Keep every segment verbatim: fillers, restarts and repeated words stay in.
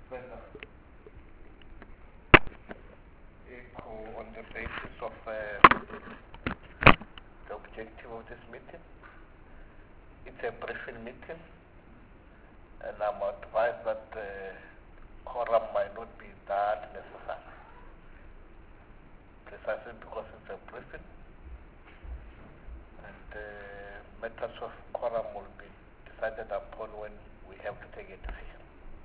further echo on the basis of uh, the objective of this meeting. It's a briefing meeting, and I'm advised that uh, quorum might not be that necessary, precisely because it's a briefing, and uh, matters of quorum will be decided upon when we have to take a decision.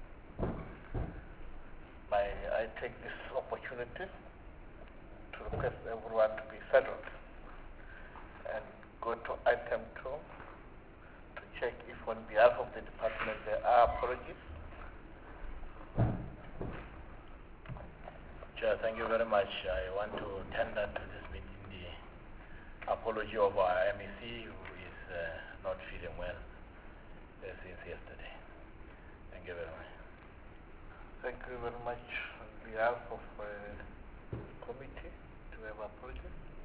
I, I take this opportunity to request everyone to be settled and go to item two to check if on behalf of the department there are apologies. Chair, thank you very much. I want to tender to this meeting the apology of our M E C who is uh, not feeling well uh, since yesterday. Thank you very much. Thank you very much on behalf of uh, the committee to have apologies.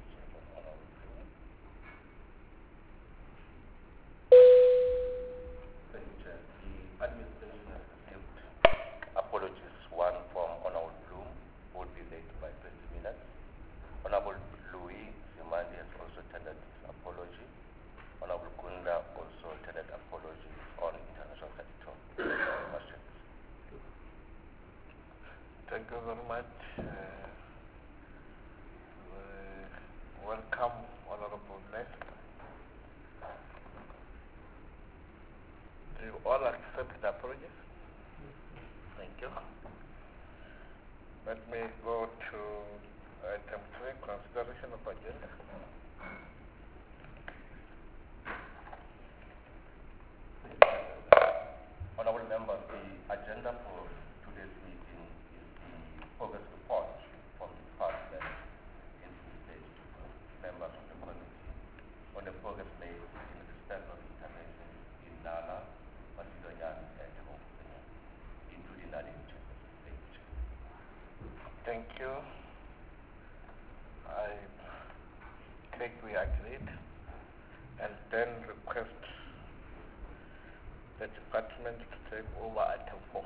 Thank you, Chair. The administration has received apologies. One from Honorable Bloom would be late by twenty minutes. Honorable Louis Simandi has also tendered his apology. Honorable Kunda also tendered apologies on international capital. Questions? Thank you very much. Uh, uh, welcome, Honorable Nest. Do you all accept the apologies? Thank you. Let me go to item three, consideration of agenda. Honorable members, the agenda for today's meeting is the progress report from the department in the state to members of the committee on the progress made in respect of intervention in Nala, Macedonia, and Hong Kong, including Nadi. Thank you. I think we agreed and then request the department to take over item four.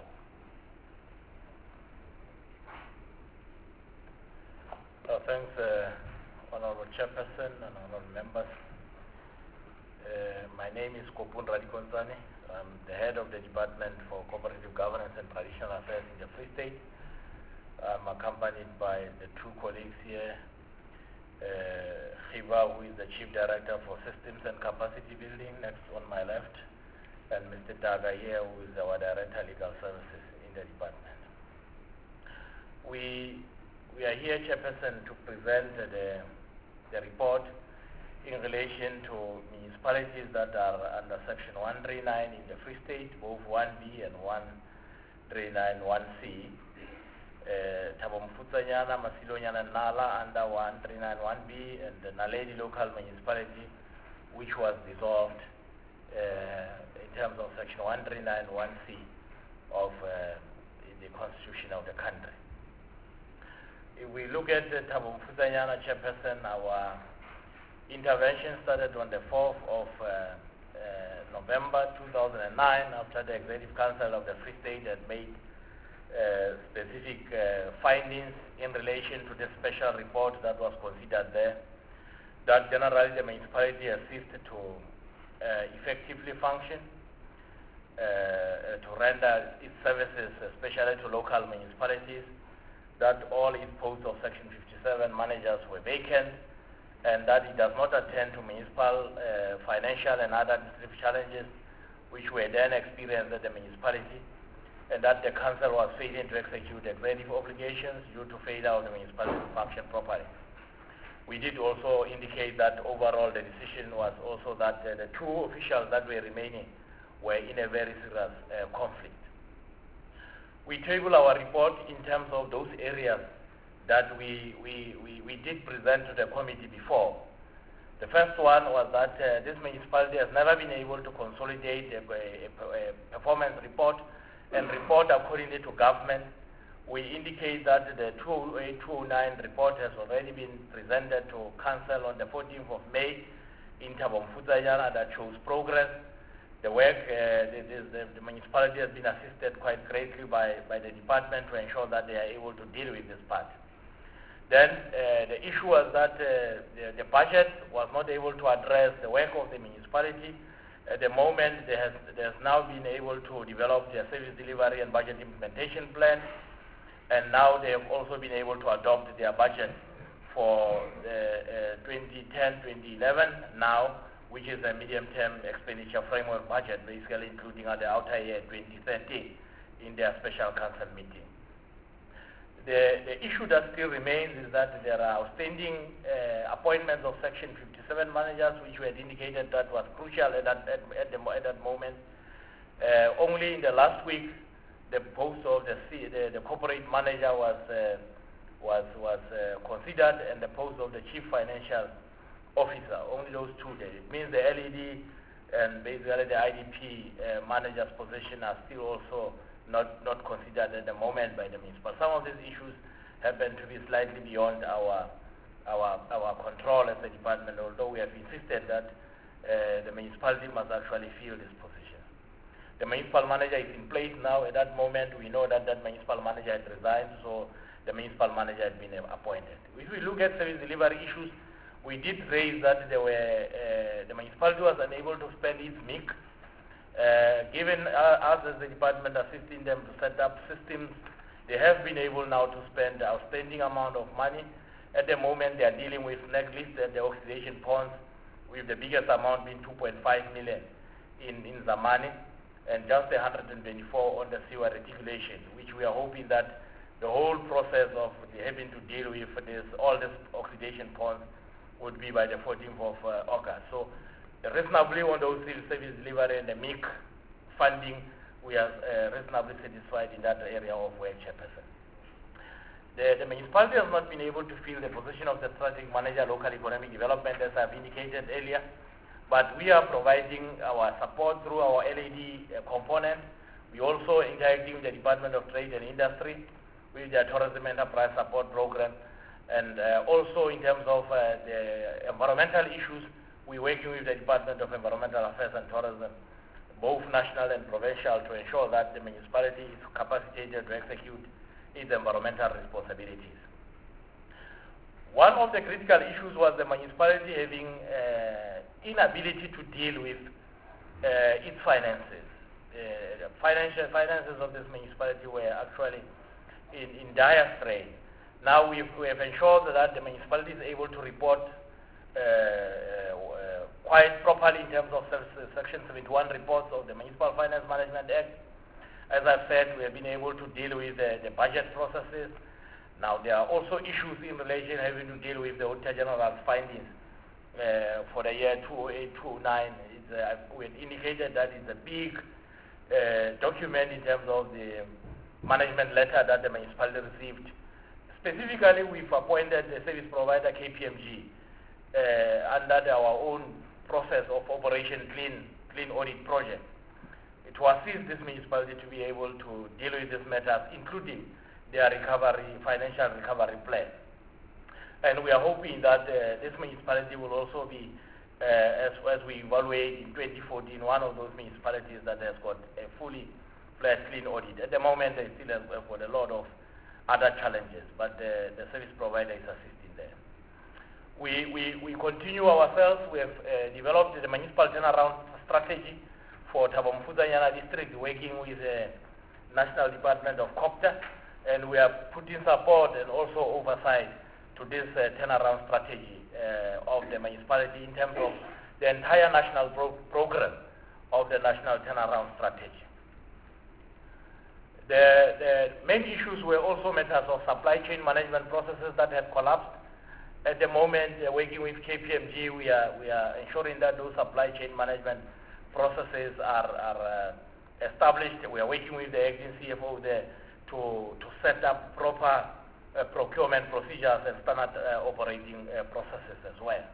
Uh, thanks, uh, Honorable Chairperson and Honorable members. Uh, my name is Kopun Radikonsane. I'm the head of the Department for Cooperative Governance and Traditional Affairs in the Free State. I'm accompanied by the two colleagues here, uh, Khiva, who is the Chief Director for Systems and Capacity Building, next on my left, and Mister Daga here, who is our Director of Legal Services in the department. We, we are here, Chairperson, to present the, the report in relation to municipalities that are under Section one thirty-nine in the Free State, both one B and one thirty-nine one C. Uh, Thabo Mfutsanyana, Masilonyana, Nala under one thirty-nine one B, and the Naledi local municipality, which was dissolved uh, in terms of Section one thirty-nine one C of uh, the Constitution of the country. If we look at the Thabo Mfutsanyana, Chairperson, our intervention started on the fourth of uh, uh, November two thousand nine after the Executive Council of the Free State had made Uh, specific uh, findings in relation to the special report that was considered there, that generally the municipality has ceased to uh, effectively function, uh, to render its services, especially to local municipalities, that all its posts of Section fifty-seven managers were vacant, and that it does not attend to municipal, uh, financial and other administrative challenges which were then experienced at the municipality, and that the council was failing to execute executive obligations due to failure of the municipality to function properly. We did also indicate that overall the decision was also that uh, the two officials that were remaining were in a very serious uh, conflict. We table our report in terms of those areas that we, we, we, we did present to the committee before. The first one was that uh, this municipality has never been able to consolidate a, a, a performance report and report accordingly to government. We indicate that the two oh eight two oh nine report has already been presented to Council on the fourteenth of May in Thabo Mfutsanyana that shows progress. the work, uh, the, the, the municipality has been assisted quite greatly by, by the department to ensure that they are able to deal with this part. Then uh, the issue was that uh, the, the budget was not able to address the work of the municipality. At the moment, they has, they has now been able to develop their service delivery and budget implementation plan, and now they have also been able to adopt their budget for uh, uh, twenty ten to twenty eleven now, which is a medium-term expenditure framework budget, basically including at the outer year twenty thirteen in their special council meeting. The, the issue that still remains is that there are outstanding uh, appointments of Section fifty-seven managers, which we had indicated that was crucial at that, at, at the, at that moment. Uh, only in the last week, the post of the, C, the, the corporate manager was, uh, was, was uh, considered, and the post of the chief financial officer, only those two days. It means the L E D and basically the I D P uh, manager's position are still also not, not considered at the moment by the municipal. Some of these issues happen to be slightly beyond our, our, our control as a department, although we have insisted that uh, the municipality must actually fill this position. The municipal manager is in place now. At that moment, we know that that municipal manager had resigned, so the municipal manager had been appointed. If we look at service delivery issues, we did raise that there were, uh, the municipality was unable to spend its M I C. Uh, given uh, us as the department assisting them to set up systems, they have been able now to spend an outstanding amount of money. At the moment, they are dealing with necklace and the oxidation ponds, with the biggest amount being two point five million in, in Zamani, and just one hundred twenty-four on the sewer reticulation, which we are hoping that the whole process of having to deal with this, all these oxidation ponds would be by the fourteenth of uh, August. So uh, reasonably on those service delivery and the M I C funding, we are uh, reasonably satisfied in that area of where chairperson. The, the municipality has not been able to fill the position of the strategic manager local economic development, as I've indicated earlier, but we are providing our support through our L A D uh, component. We also interacting with the Department of Trade and Industry with their tourism enterprise support program. And uh, also in terms of uh, the environmental issues, we're working with the Department of Environmental Affairs and Tourism, both national and provincial, to ensure that the municipality is capacitated to execute its environmental responsibilities. One of the critical issues was the municipality having uh, inability to deal with uh, its finances. Uh, the financial finances of this municipality were actually in, in dire straits. Now we've, we have ensured that the municipality is able to report uh, uh, quite properly in terms of Section seventy-one reports of the Municipal Finance Management Act. As I've said, we have been able to deal with uh, the budget processes. Now there are also issues in relation having to deal with the Auditor General's findings uh, for the year two oh eight two oh nine. It's, uh, we had indicated that it's a big uh, document in terms of the management letter that the municipality received. Specifically, we've appointed the service provider K P M G uh, under our own process of Operation Clean, Clean Audit Project to assist this municipality to be able to deal with these matters, including their recovery, financial recovery plan. And we are hoping that uh, this municipality will also be, uh, as, as we evaluate in twenty fourteen, one of those municipalities that has got a fully fledged clean audit. At the moment, they still have got a lot of other challenges, but the, the service provider is assisting there. We, we, we continue ourselves. We have uh, developed the municipal turnaround strategy for Thabo Mofokeng district, working with the National Department of COPTA, and we are putting support and also oversight to this uh, turnaround strategy uh, of the municipality in terms of the entire national pro program of the national turnaround strategy. The, the main issues were also matters of supply chain management processes that have collapsed. At the moment, uh, working with K P M G, we are, we are ensuring that those supply chain management processes are, are uh, established. We are working with the acting C F O there to, to set up proper uh, procurement procedures and standard uh, operating uh, processes as well.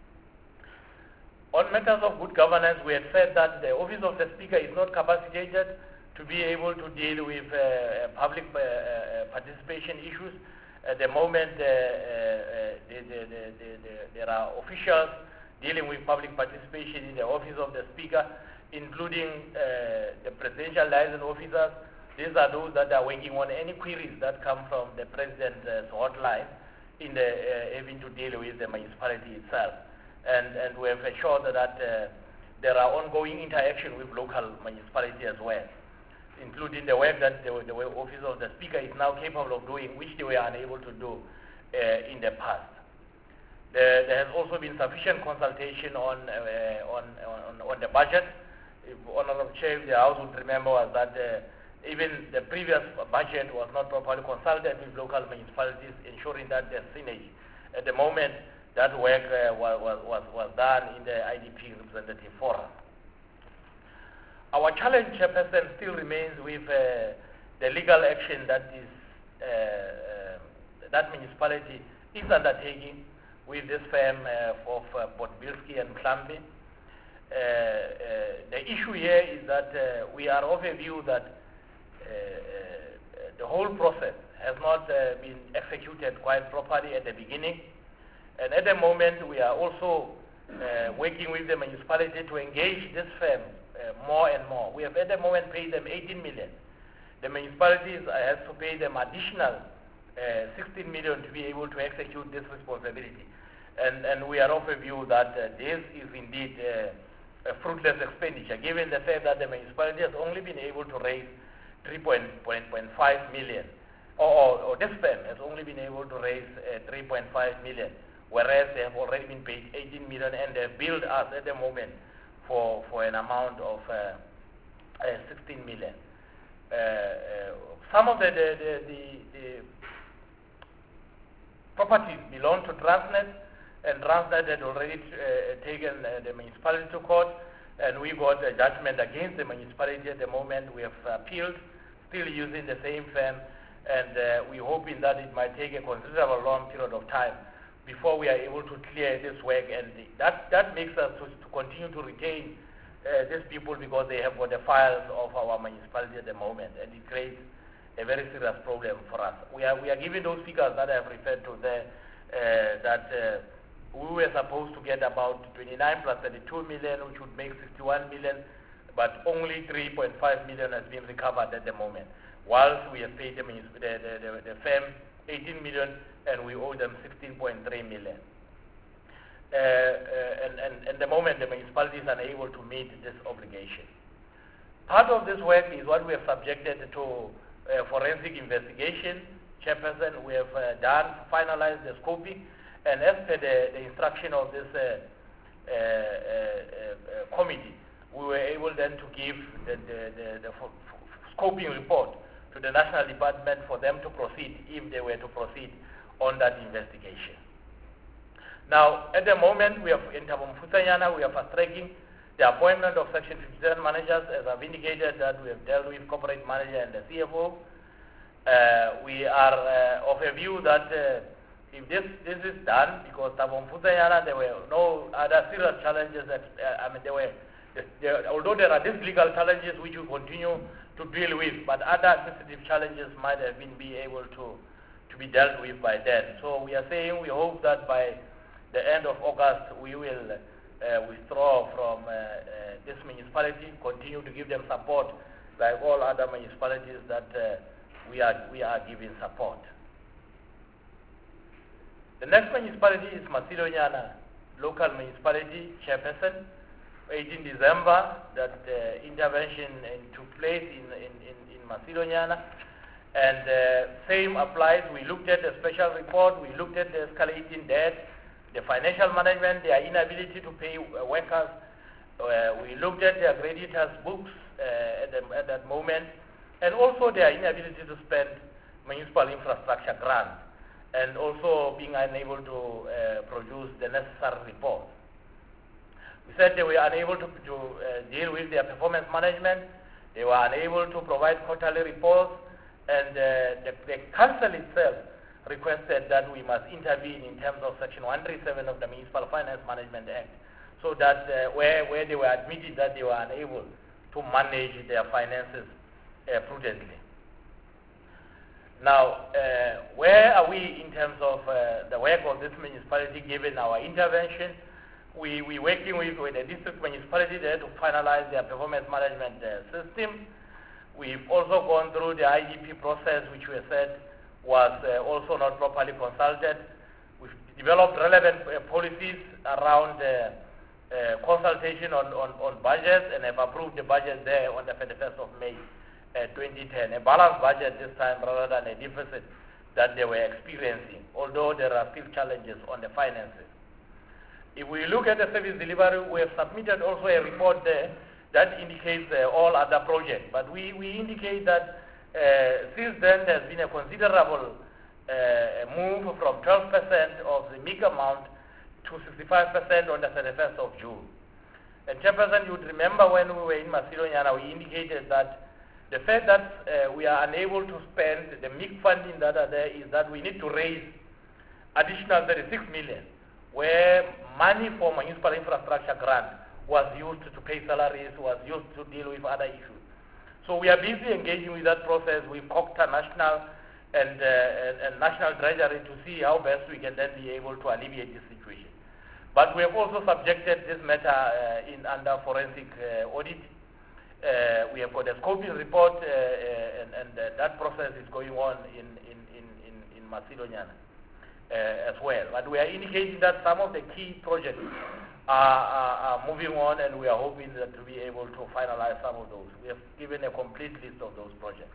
On matters of good governance, we had said that the Office of the Speaker is not capacitated to be able to deal with uh, public uh, uh, participation issues. At the moment, uh, uh, the, the, the, the, the, there are officials dealing with public participation in the Office of the Speaker. including uh, the presidential liaison officers. These are those that are working on any queries that come from the president's uh, hotline in the uh, having to deal with the municipality itself. And, and we have assured that uh, there are ongoing interaction with local municipality as well, including the work that the, the Office of the Speaker is now capable of doing, which they were unable to do uh, in the past. There, there has also been sufficient consultation on, uh, on, on, on the budget. If Honorable Chair, the House would remember was that uh, even the previous budget was not properly consulted with local municipalities, ensuring that there's synergy. At the moment, that work uh, was, was, was done in the I D P representative forum. Our challenge, Chairperson, still remains with uh, the legal action that is uh, uh, that municipality is undertaking with this firm uh, of uh, Podbilski and Klambi. Uh, uh, the issue here is that uh, we are of a view that uh, uh, the whole process has not uh, been executed quite properly at the beginning. And at the moment, we are also uh, working with the municipality to engage this firm uh, more and more. We have at the moment paid them eighteen million. The municipalities uh, have to pay them additional uh, sixteen million to be able to execute this responsibility. And, and we are of a view that uh, this is indeed uh, a fruitless expenditure, given the fact that the municipality has only been able to raise three point five million, or, or, or this firm has only been able to raise uh, three point five million, whereas they have already been paid eighteen million, and they have billed us at the moment for, for an amount of uh, uh, sixteen million. Uh, uh, some of the, the, the, the, the properties belong to Transnet, and Transnet had already uh, taken uh, the municipality to court, and we got a judgment against the municipality at the moment. We have appealed, still using the same firm, and uh, we're hoping that it might take a considerable long period of time before we are able to clear this work, and that, that makes us to, to continue to retain uh, these people, because they have got the files of our municipality at the moment, and it creates a very serious problem for us. We are, we are giving those figures that I have referred to there, uh, that uh, we were supposed to get about twenty-nine plus thirty-two million, which would make sixty-one million, but only three point five million has been recovered at the moment, whilst we have paid the, the, the, the firm eighteen million, and we owe them sixteen point three million. Uh, uh, and, and, and the moment the municipality is unable to meet this obligation. Part of this work is what we have subjected to uh, forensic investigation. Chairperson, we have uh, done, finalized the scoping, and as per the, the instruction of this uh, uh, uh, uh, committee, we were able then to give the, the, the, the scoping report to the National Department for them to proceed, if they were to proceed on that investigation. Now, at the moment, we have in Thabo Mofokeng, we are fast-tracking the appointment of Section fifty-seven managers, as I've indicated that we have dealt with corporate manager and the C F O. Uh, we are uh, of a view that uh, if this, this is done, because Thabo Mofokeng, there were no other serious challenges that, uh, I mean, there were, there, although there are these legal challenges which we continue to deal with, but other administrative challenges might have been be able to, to be dealt with by then. So we are saying we hope that by the end of August we will uh, withdraw from uh, uh, this municipality, continue to give them support like all other municipalities that uh, we, are, we are giving support. The next municipality is Masilonyana, local municipality, Chairperson. eighteenth December, that uh, intervention uh, took place in, in, in, in Masilonyana. And uh, same applies. We looked at the special report, we looked at the escalating debt, the financial management, their inability to pay uh, workers. Uh, we looked at their creditors' books uh, at, the, at that moment, and also their inability to spend municipal infrastructure grants, and also being unable to uh, produce the necessary reports. We said they were unable to, to uh, deal with their performance management, they were unable to provide quarterly reports, and uh, the, the council itself requested that we must intervene in terms of Section one thirty-seven of the Municipal Finance Management Act, so that uh, where, where they were admitted that they were unable to manage their finances uh, prudently. Now, uh, where are we in terms of uh, the work of this municipality given our intervention? We, we're working with, with the district municipality there to finalize their performance management uh, system. We've also gone through the I G P process, which we said was uh, also not properly consulted. We've developed relevant uh, policies around uh, uh, consultation on, on, on budgets and have approved the budget there on the thirty-first of May uh, twenty ten. A balanced budget this time rather than a deficit that they were experiencing, although there are still challenges on the finances. If we look at the service delivery, we have submitted also a report there that indicates uh, all other projects. But we, we indicate that uh, since then there has been a considerable uh, move from twelve percent of the M I C amount to sixty-five percent on the thirty-first of June. And Chairperson, you would remember when we were in Masilonyana, we indicated that the fact that uh, we are unable to spend the M I C funding that are there is that we need to raise additional thirty-six million, where money for municipal infrastructure grant was used to pay salaries, was used to deal with other issues. So we are busy engaging with that process with COCTA National and, uh, and, and National Treasury to see how best we can then be able to alleviate this situation. But we have also subjected this matter uh, in under forensic uh, audit. Uh, we have got a scoping report, uh, uh, and, and uh, that process is going on in, in, in, in, in Masilonyana uh, as well. But we are indicating that some of the key projects are, are, are moving on, and we are hoping that to be able to finalize some of those. We have given a complete list of those projects.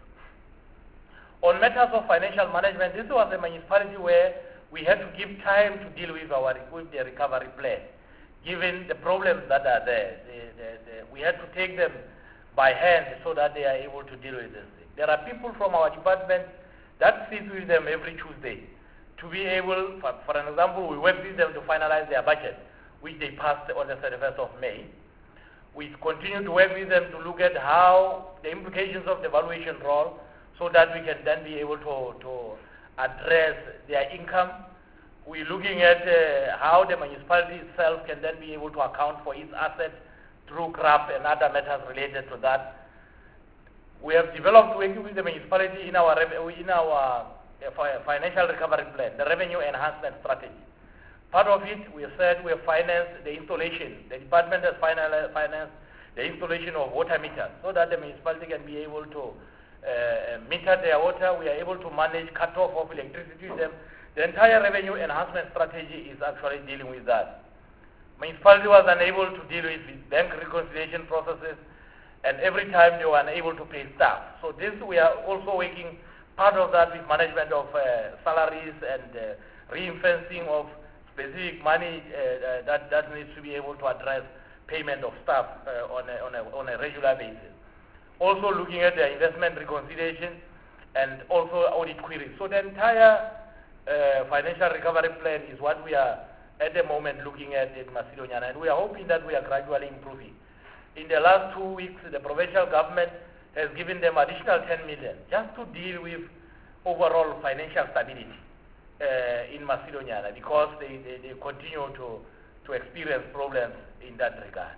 On matters of financial management, this was a municipality where we had to give time to deal with our with the recovery plan, given the problems that are there. The, the, the, we had to take them by hand so that they are able to deal with this thing. There are people from our department that sit with them every Tuesday to be able, for, for an example, we work with them to finalize their budget, which they passed on the thirty-first of May. We continue to work with them to look at how the implications of the valuation roll, so that we can then be able to, to address their income. We're looking at uh, how the municipality itself can then be able to account for its assets through C R A P and other matters related to that. We have developed, working with the municipality in our, in our uh, financial recovery plan, the revenue enhancement strategy. Part of it, we have said we have financed the installation. The department has financed the installation of water meters so that the municipality can be able to uh, meter their water. We are able to manage cut-off of electricity with them. The entire revenue enhancement strategy is actually dealing with that. Municipality was unable to deal with the bank reconciliation processes, and every time they were unable to pay staff. So this, we are also working part of that with management of uh, salaries and uh, ring-fencing of specific money uh, uh, that, that needs to be able to address payment of staff uh, on, a, on, a, on a regular basis. Also looking at the investment reconciliation and also audit queries. So the entire uh, financial recovery plan is what we are at the moment looking at in Masilonyana, and we are hoping that we are gradually improving. In the last two weeks, the provincial government has given them additional ten million just to deal with overall financial stability uh, in Masilonyana, because they, they, they continue to, to experience problems in that regard.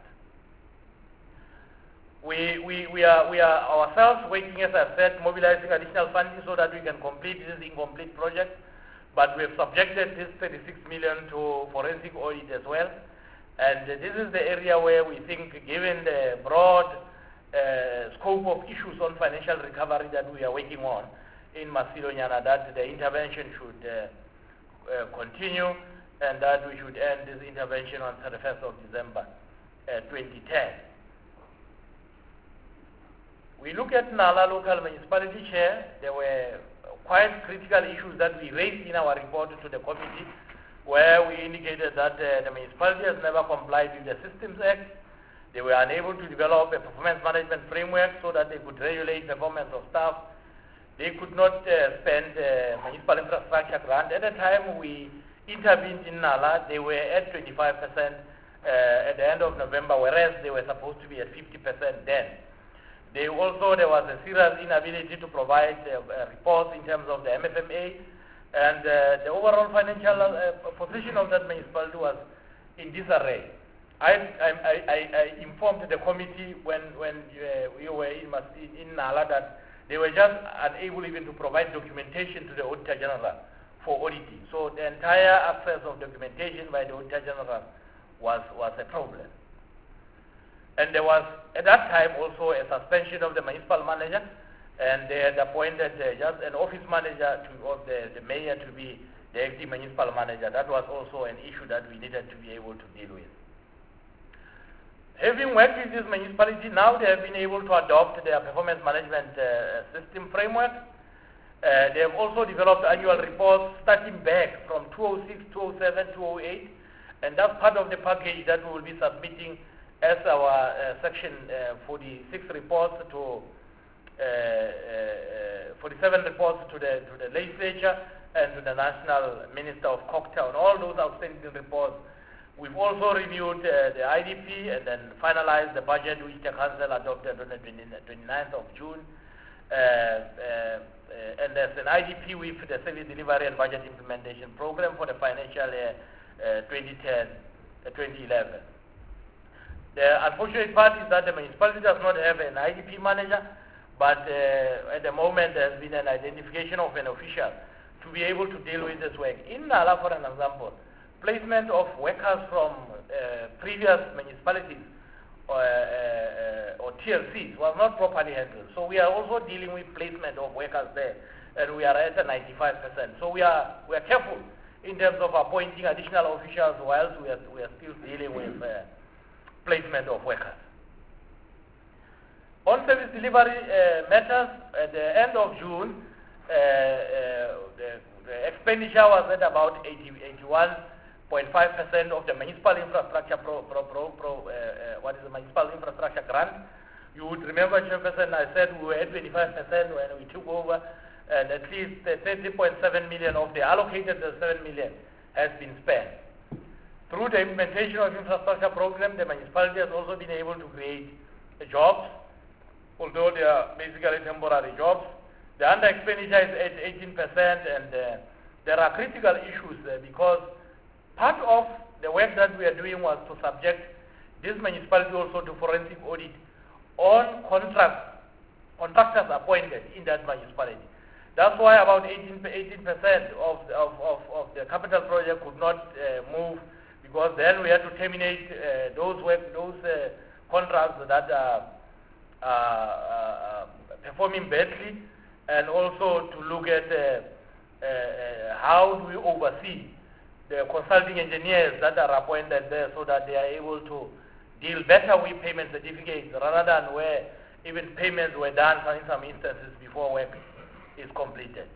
We, we, we, are, we are ourselves working, as I've said, mobilizing additional funding so that we can complete this incomplete project. But we have subjected this thirty-six million to forensic audit as well. And uh, this is the area where we think, given the broad uh, scope of issues on financial recovery that we are working on in Masilonyana, that the intervention should uh, uh, continue, and that we should end this intervention on thirty-first of December uh, twenty ten. We look at Nala local municipality chair. There were quite critical issues that we raised in our report to the committee, where we indicated that uh, the municipality has never complied with the Systems Act. They were unable to develop a performance management framework so that they could regulate performance of staff. They could not uh, spend uh, municipal infrastructure grant. At the time we intervened in Nala, they were at twenty-five percent uh, at the end of November, whereas they were supposed to be at fifty percent then. They also, there was a serious inability to provide uh, uh, reports in terms of the M F M A, and uh, the overall financial uh, position of that municipality was in disarray. I, I, I, I informed the committee when, when uh, we were in, in Nala that they were just unable even to provide documentation to the Auditor General for auditing. So the entire access of documentation by the Auditor General was, was a problem. And there was, at that time, also a suspension of the municipal manager, and they had appointed uh, just an office manager to, of the, the mayor to be the acting municipal manager. That was also an issue that we needed to be able to deal with. Having worked with this municipality, now they have been able to adopt their performance management uh, system framework. Uh, they have also developed annual reports starting back from two thousand six, two thousand seven, two thousand eight, and that's part of the package that we will be submitting as our uh, section uh, forty-six reports to uh, uh, forty-seven reports to the to the legislature and to the National Minister of Cocktown. All those outstanding reports. We've also reviewed uh, the I D P and then finalized the budget which the council adopted on the twenty-ninth of June. Uh, uh, uh, and there's an I D P with the Service Delivery and Budget Implementation Program for the financial year uh, twenty ten to twenty eleven. The unfortunate part is that the municipality does not have an I D P manager, but uh, at the moment there has been an identification of an official to be able to deal with this work. In Nala, for an example, placement of workers from uh, previous municipalities or, uh, uh, or T L Cs was not properly handled. So we are also dealing with placement of workers there, and we are at a ninety-five percent. So we are we are careful in terms of appointing additional officials whilst we are, we are still dealing with uh, placement of workers. On service delivery uh, matters, at the end of June, uh, uh, the, the expenditure was at about eighty, eighty-one point five percent of the municipal infrastructure pro, pro, pro, pro uh, uh, what is the municipal infrastructure grant. You would remember, Chairperson, I said we were at twenty-five percent when we took over, and at least thirty point seven million of the allocated seven million has been spent. Through the implementation of infrastructure program, the municipality has also been able to create uh, jobs, although they are basically temporary jobs. The under expenditure is at eighteen percent, and uh, there are critical issues uh, because part of the work that we are doing was to subject this municipality also to forensic audit on contracts, contractors appointed in that municipality. That's why about eighteen percent of, of, of, of the capital project could not uh, move, because then we had to terminate uh, those work, those uh, contracts that are uh, uh, performing badly, and also to look at uh, uh, how do we oversee the consulting engineers that are appointed there so that they are able to deal better with payment certificates rather than where even payments were done in some instances before work is completed.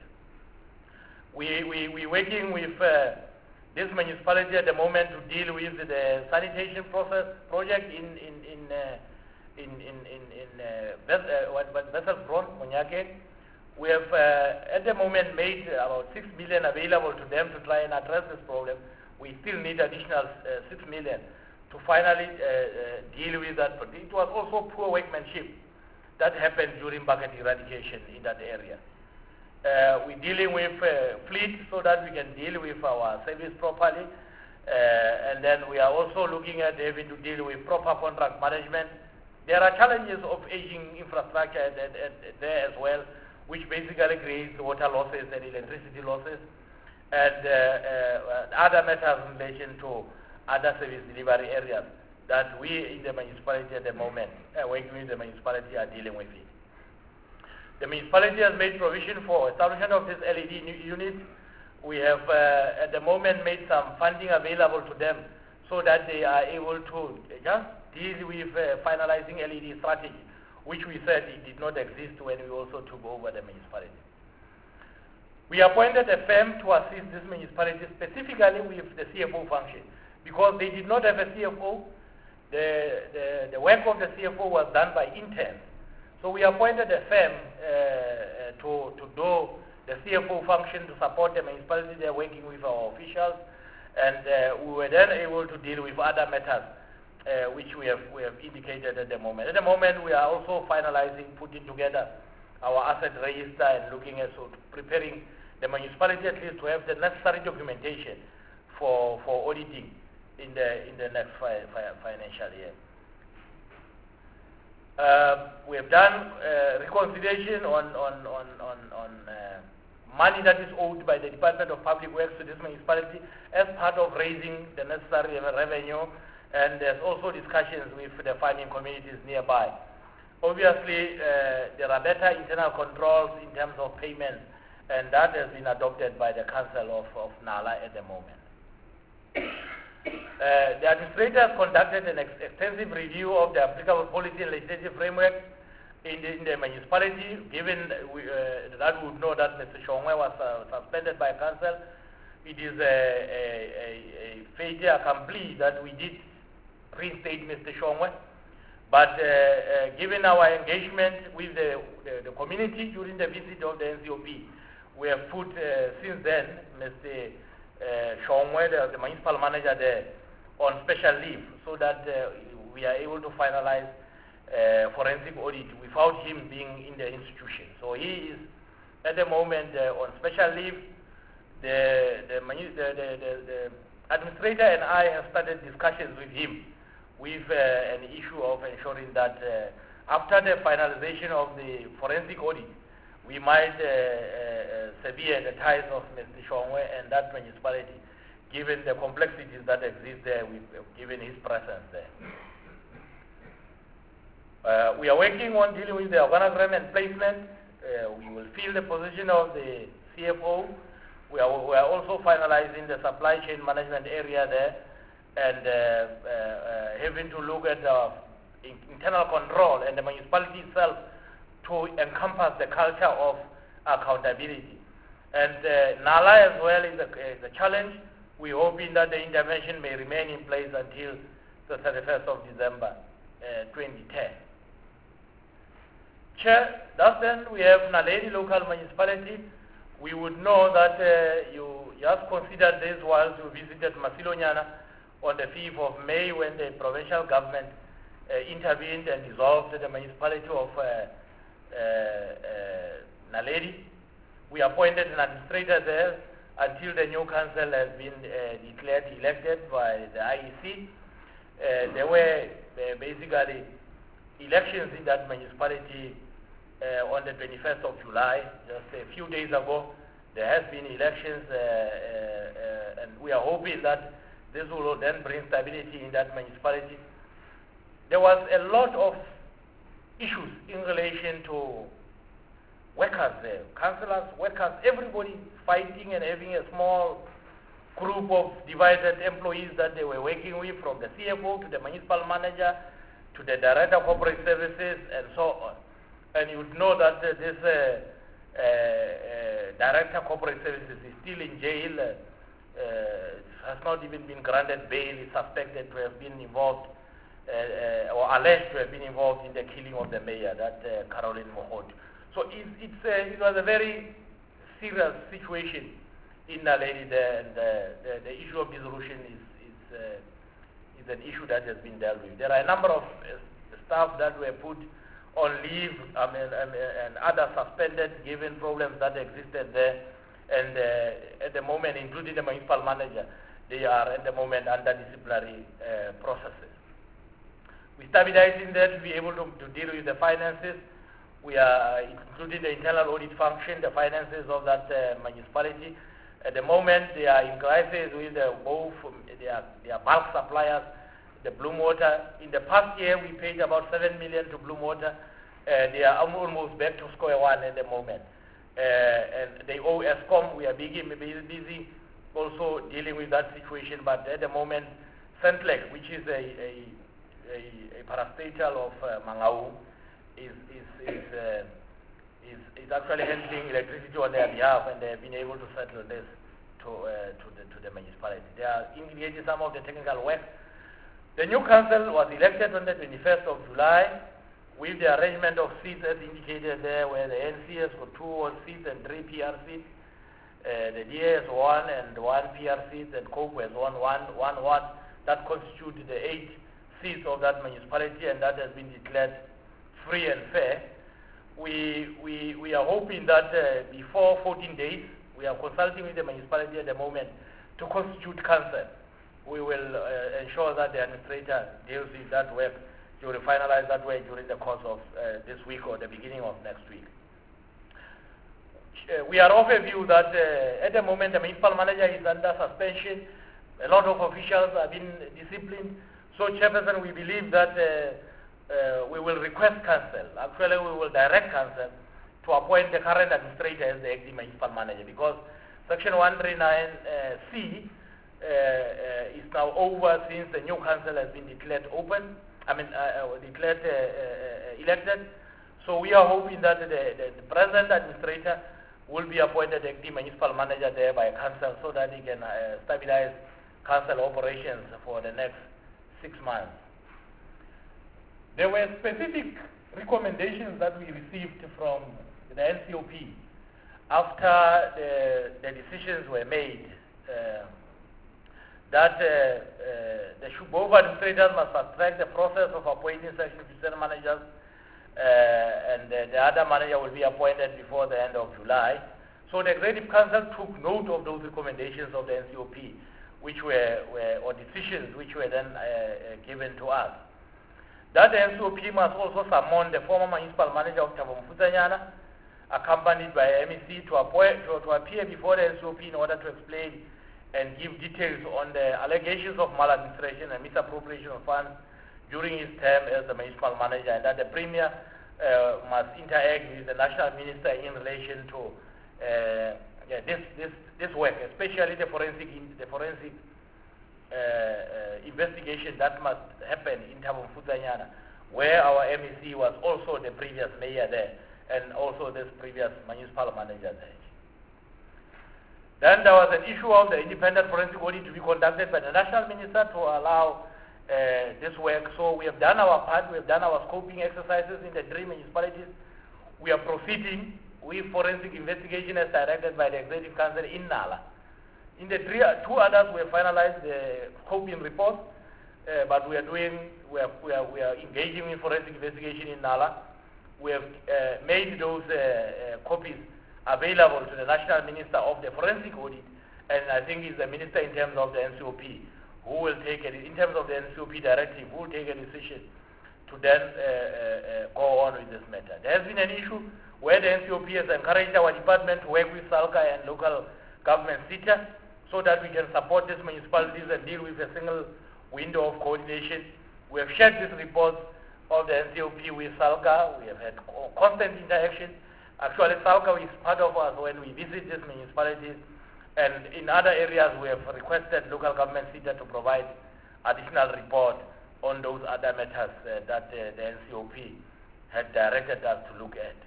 We, we, we're working with uh, this municipality at the moment to deal with the sanitation process project in, in, in, uh, in, in, in, in uh, Ves uh, what, what, Wesselsbron, Monyake. We have uh, at the moment made about six million available to them to try and address this problem. We still need additional uh, six million to finally uh, uh, deal with that. But it was also poor workmanship that happened during bucket eradication in that area. Uh, we're dealing with uh, fleet so that we can deal with our service properly. Uh, and then we are also looking at having to deal with proper contract management. There are challenges of aging infrastructure at, at, at there as well, which basically creates water losses and electricity losses, and uh, uh, other matters in relation to other service delivery areas that we in the municipality at the moment, uh, working with the municipality, are dealing with it. The municipality has made provision for establishment of this L E D unit. We have uh, at the moment made some funding available to them so that they are able to just deal with uh, finalizing L E D strategy, which we said it did not exist when we also took over the municipality. We appointed a firm to assist this municipality specifically with the C F O function, because they did not have a C F O. The, the, the work of the C F O was done by interns. So we appointed a firm uh, to, to do the C F O function to support the municipality. They are working with our officials, and uh, we were then able to deal with other matters Uh, which we have we have indicated at the moment. At the moment, we are also finalizing, putting together our asset register and looking at so preparing the municipality at least to have the necessary documentation for for auditing in the in the next fi fi financial year. Uh, we have done uh, reconciliation on on on on, on uh, money that is owed by the Department of Public Works to this municipality as part of raising the necessary revenue. and there's also discussions with the farming communities nearby. Obviously, uh, there are better internal controls in terms of payments, and that has been adopted by the Council of, of Nala at the moment. Uh, the administrators conducted an ex extensive review of the applicable policy and legislative framework in the, in the municipality, given we, uh, that we would know that Mister Shongwe was uh, suspended by council. It is a, a, a, a fait accompli that we did reinstate Mister Shongwe. But uh, uh, given our engagement with the, the, the community during the visit of the N C O P, we have put uh, since then Mister Uh, Shongwe, the, the municipal manager there, on special leave, so that uh, we are able to finalize uh, forensic audit without him being in the institution. So he is at the moment uh, on special leave. The the, the, the, the the administrator and I have started discussions with him with uh, an issue of ensuring that uh, after the finalization of the forensic audit, we might uh, uh, sever the ties of Mister Shongwe and that municipality, given the complexities that exist there, with, uh, given his presence there. Uh, we are working on dealing with the organogram and placement. Uh, we will fill the position of the C F O. We are, we are also finalizing the supply chain management area there, and uh, uh, uh, having to look at uh, in, internal control and the municipality itself to encompass the culture of accountability. And uh, Nala as well is a, is a challenge. We're hoping that the intervention may remain in place until the thirty-first of December uh, twenty ten. Chair, thus then we have Naledi local municipality. We would know that uh, you just considered this while you visited Masilonyana on the fifth of May, when the provincial government uh, intervened and dissolved the municipality of uh, Uh, uh, Naledi. We appointed an administrator there until the new council has been uh, declared elected by the I E C. Uh, there were uh, basically elections in that municipality uh, on the twenty-first of July, just a few days ago. There has been elections, uh, uh, uh, and we are hoping that this will then bring stability in that municipality. There was a lot of issues in relation to workers there, councillors, workers, everybody fighting and having a small group of divided employees that they were working with, from the C F O to the municipal manager to the director of corporate services and so on. And you would know that uh, this uh, uh, uh, director of corporate services is still in jail, uh, uh, has not even been granted bail, is suspected to have been involved Uh, uh, or alleged to have been involved in the killing of the mayor, that uh, Caroline Mohod. So it, it's, uh, it was a very serious situation in Naledi there, and uh, the, the issue of dissolution is, is, uh, is an issue that has been dealt with. There are a number of uh, staff that were put on leave I mean, I mean, and others suspended given problems that existed there, and uh, at the moment, including the municipal manager, they are at the moment under disciplinary uh, processes. We stabilizing that to be able to, to deal with the finances. We are including the internal audit function, the finances of that uh, municipality. At the moment, they are in crisis with uh, both their, their bulk suppliers, the Bloom Water. In the past year, we paid about seven million to Bloom Water. Uh, they are almost back to square one at the moment. Uh, and they owe ESCOM. We are busy, busy also dealing with that situation. But at the moment, Centlex, which is a, a A, a parastatal of uh, Mangau, is is is, uh, is is actually handling electricity on their behalf, and they have been able to settle this to uh, to the to the municipality. They are engaging some of the technical work. The new council was elected on the twenty-first of July, with the arrangement of seats as indicated there, where the N C S got two seats and three P R seats. Uh, the D A has one and one P R seat, and COPE has one one one one. That constitutes the eight seats of that municipality, and that has been declared free and fair. We, we, we are hoping that uh, before fourteen days, we are consulting with the municipality at the moment to constitute council. We will uh, ensure that the administrator deals with that work, to finalize that work during the course of uh, this week or the beginning of next week. Uh, we are of a view that uh, at the moment the municipal manager is under suspension. A lot of officials have been disciplined. So, Chairperson, we believe that uh, uh, we will request council, actually we will direct council to appoint the current administrator as the acting municipal manager, because Section one thirty-nine C uh, uh, is now over since the new council has been declared open, I mean uh, uh, declared uh, uh, elected. So we are hoping that the, the, the present administrator will be appointed acting municipal manager there by council, so that he can uh, stabilize council operations for the next six months. There were specific recommendations that we received from the N C O P after the, the decisions were made uh, that uh, uh, the Shubova administrators must fast track the process of appointing section fifty-seven managers, uh, and uh, the other manager will be appointed before the end of July. So the Executive Council took note of those recommendations of the N C O P, which were, were or decisions which were then uh, uh, given to us. That the N C O P must also summon the former municipal manager of Thabo Mofokeng, accompanied by M E C, to, appoint, to, to appear before the N C O P in order to explain and give details on the allegations of maladministration and misappropriation of funds during his term as the municipal manager, and that the Premier uh, must interact with the National Minister in relation to uh, yeah, this, this, this work, especially the forensic, in, the forensic uh, uh, investigation that must happen in Thabo Mofokeng, where our M E C was also the previous mayor there, and also this previous municipal manager there. Then there was an issue of the independent forensic audit to be conducted by the National Minister to allow uh, this work. So we have done our part, we have done our scoping exercises in the three municipalities. We are proceeding with forensic investigation as directed by the Executive Council in Nala. In the three, two others, we have finalized the scoping report, uh, but we are doing, we are, we are, we are engaging in forensic investigation in Nala. We have uh, made those uh, uh, copies available to the National Minister of the Forensic Audit, and I think he's the Minister in terms of the N C O P, who will take, a, in terms of the N C O P directive, who will take a decision to then uh, uh, go on with this matter. There has been an issue where the N C O P has encouraged our department to work with SALCA and local government SITA so that we can support these municipalities and deal with a single window of coordination. We have shared these reports of the N C O P with SALCA. We have had constant interaction. Actually, SALCA is part of us when we visit these municipalities, and in other areas we have requested local government SITA to provide additional report on those other matters uh, that uh, the N C O P had directed us to look at.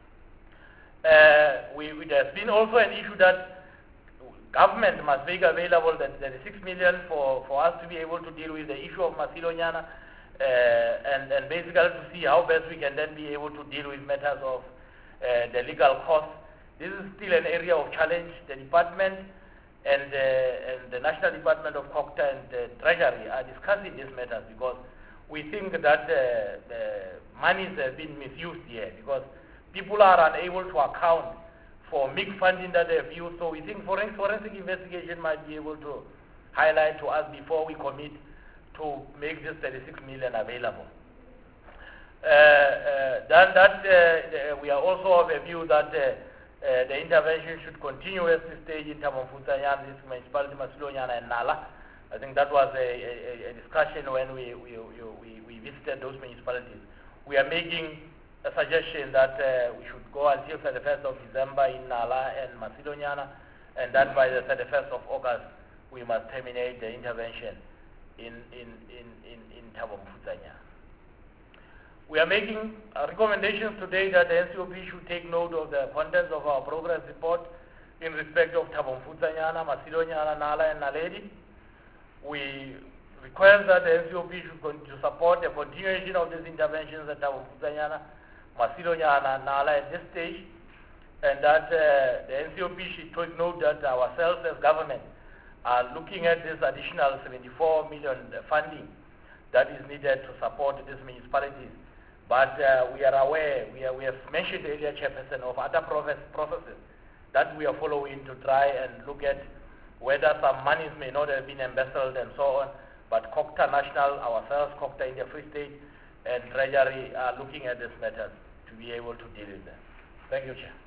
Uh, we, we, there's been also an issue that government must make available that thirty-six million for, for us to be able to deal with the issue of Masilonyana, uh, and, and basically to see how best we can then be able to deal with matters of uh, the legal costs. This is still an area of challenge. The department and, uh, and the National Department of COGTA and the Treasury are discussing these matters, because we think that uh, the monies have been misused here, because people are unable to account for M I C funding that they have used. So we think forensic, forensic investigation might be able to highlight to us before we commit to make this thirty-six million available. Uh, uh, then that uh, we are also of a view that uh, uh, the intervention should continue at this stage in Thabo Mofokeng, this municipality, Masilonyana and Nala. I think that was a, a, a discussion when we, we, we, we visited those municipalities. We are making a suggestion that uh, we should go until thirty-first of December in Nala and Masilonyana, and that by the thirty-first of August we must terminate the intervention in, in, in, in, in Thabo Mofokeng. We are making uh, recommendations today that the N C O P should take note of the contents of our progress report in respect of Thabo Mofokeng, Masilonyana, Nala and Naledi. We request that the N C O P should to support the continuation of these interventions at Thabo Mofokeng, Masilonyana and Nala at this stage, and that uh, the N C O P should take note that ourselves as government are looking at this additional seventy-four million funding that is needed to support these municipalities. But uh, we are aware, we, are, we have mentioned earlier, Chairperson, of other process, processes that we are following to try and look at whether some monies may not have been embezzled and so on. But COGTA National, ourselves, COGTA India Free State, and Treasury are looking at this matter to be able to deal with them. Thank you, Chair.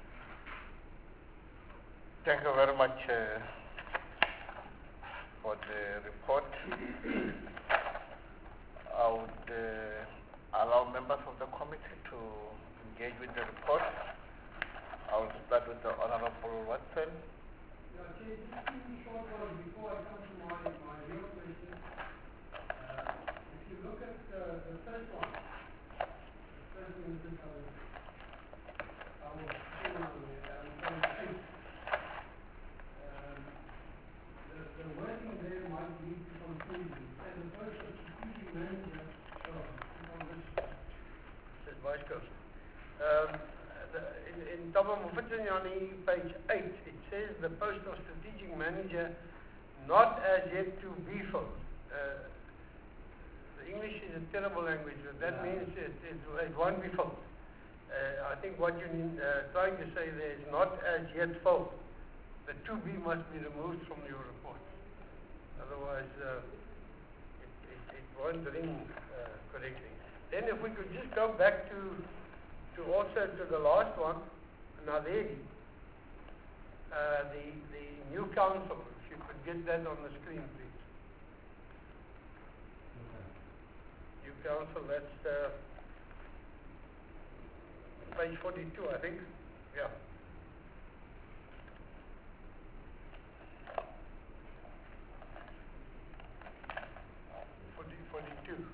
Thank you very much uh, for the report. I would uh, allow members of the committee to engage with the report. I will start with the Honorable Watson. Yeah, Chair, just two short ones before I come to my, my real question. Uh, if you look at uh, the first one, the first one is I was, I was saying on the, um, page eight. Um, the, the wording there might lead to confusion. And the post of strategic manager, oh, on this, says Vice Chancellor. Um, the, in, in Taba Mufutanyani, page eight, it says the post of strategic manager not as yet to be filled. Uh, the English is a terrible language, but that yeah. means it, it, it won't be filled. Uh, I think what you're uh, trying to say there is not as yet filled. The to be must be removed from your report. Otherwise, uh, it, it, it won't ring uh, correctly. Then if we could just go back to to also to the last one, Nadedi, uh, the, the new council, if you could get that on the screen, please. Okay. New council, that's uh, page forty-two, I think. Yeah. forty, forty-two.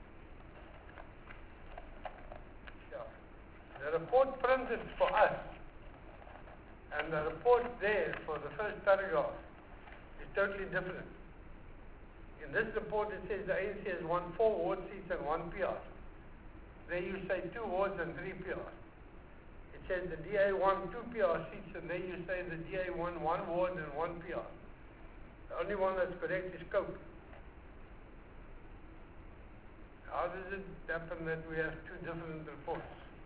The report printed for us and the report there for the first paragraph is totally different. In this report it says the A N C has won four ward seats and one P R. There you say two wards and three P Rs. It says the D A won two P R seats and there you say the D A won one ward and one P R. The only one that's correct is Cope. How does it happen that we have two different reports?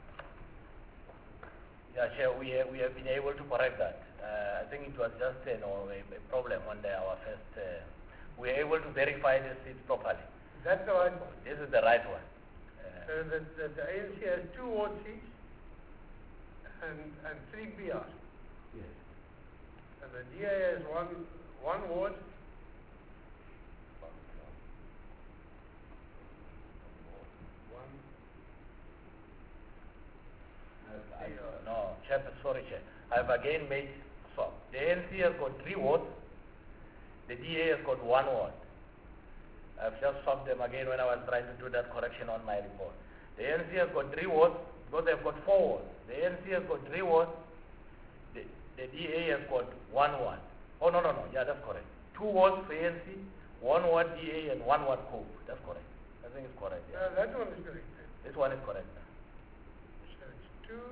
Yeah, Chair, we have, we have been able to correct that. Uh, I think it was just uh, you know, a, a problem on the, our first. Uh, we were able to verify the seats properly. That's the right one. This is the right one. Uh, so the, the, the A N C has two ward seats and, and three P Rs. yes. And the D A has one, one ward. I, no, Chairman, sorry, Chair. I've again made swap. The A N C has got three wards. The D A has got one ward. I've just swapped them again when I was trying to do that correction on my report. The A N C has got three wards because they've got four wards. The A N C has got three wards. The, the D A has got one ward. Oh, no, no, no. Yeah, that's correct. Two wards for A N C, one ward D A, and one ward Cope. That's correct. I think it's correct. Yeah. Uh, that one is correct. This one is correct. So it's two.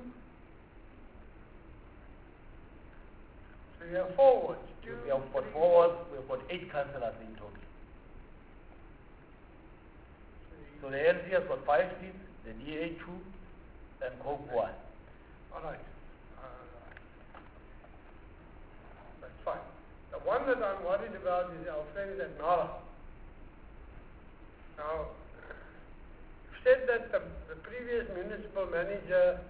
So you have four wards. Two, we have got three, four wards. We have got eight councillors in total. three. So the A N C has got five seats, the D A two, and Cope one. All right. Uh, that's fine. The one that I'm worried about is our friends at Nara. Now, you've said that the, the previous municipal manager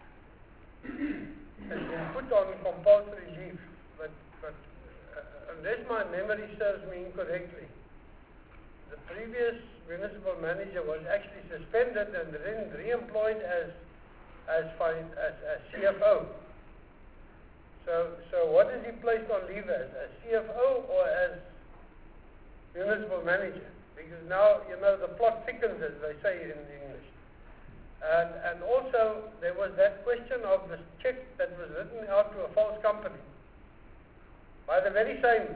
has been put on compulsory leave, but, but uh, unless my memory serves me incorrectly, the previous municipal manager was actually suspended and then re-employed as as, fine, as as C F O. So so what is he placed on leave as? As C F O or as municipal manager? Because now, you know, the plot thickens, as they say in English. And, and also, there was that question of the check that was written out to a false company by the very same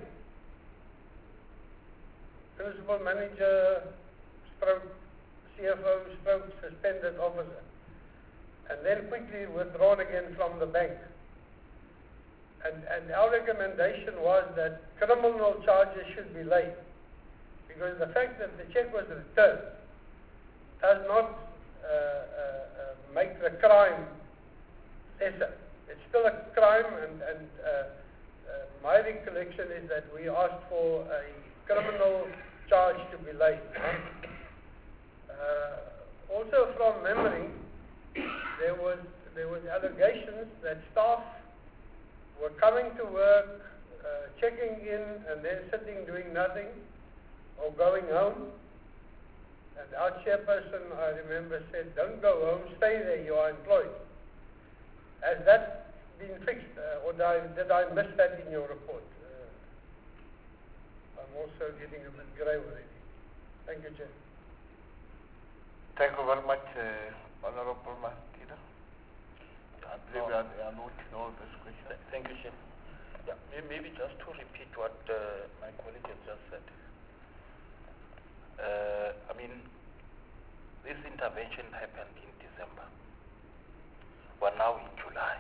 municipal manager, stroke, C F O, stroke, suspended officer, and then quickly withdrawn again from the bank. And, and our recommendation was that criminal charges should be laid, because the fact that the check was returned does not uh, uh, uh, make the crime lesser. It's still a crime, and, and uh, uh, my recollection is that we asked for a criminal charge to be laid. Uh, also, from memory, there was there was allegations that staff were coming to work, uh, checking in, and then sitting doing nothing, or going home. And our chairperson, I remember, said, don't go home, stay there, you are employed. Has that been fixed, uh, or did I, did I miss that in your report? Uh, I'm also getting a bit grey already. Thank you, Chair. Thank you very much, uh, Honorable Martina. I believe I I noted all these questions. Thank you, Chair. Yeah, may- maybe just to repeat what uh, my colleague has just said. Uh, I mean, this intervention happened in December. We're now in July.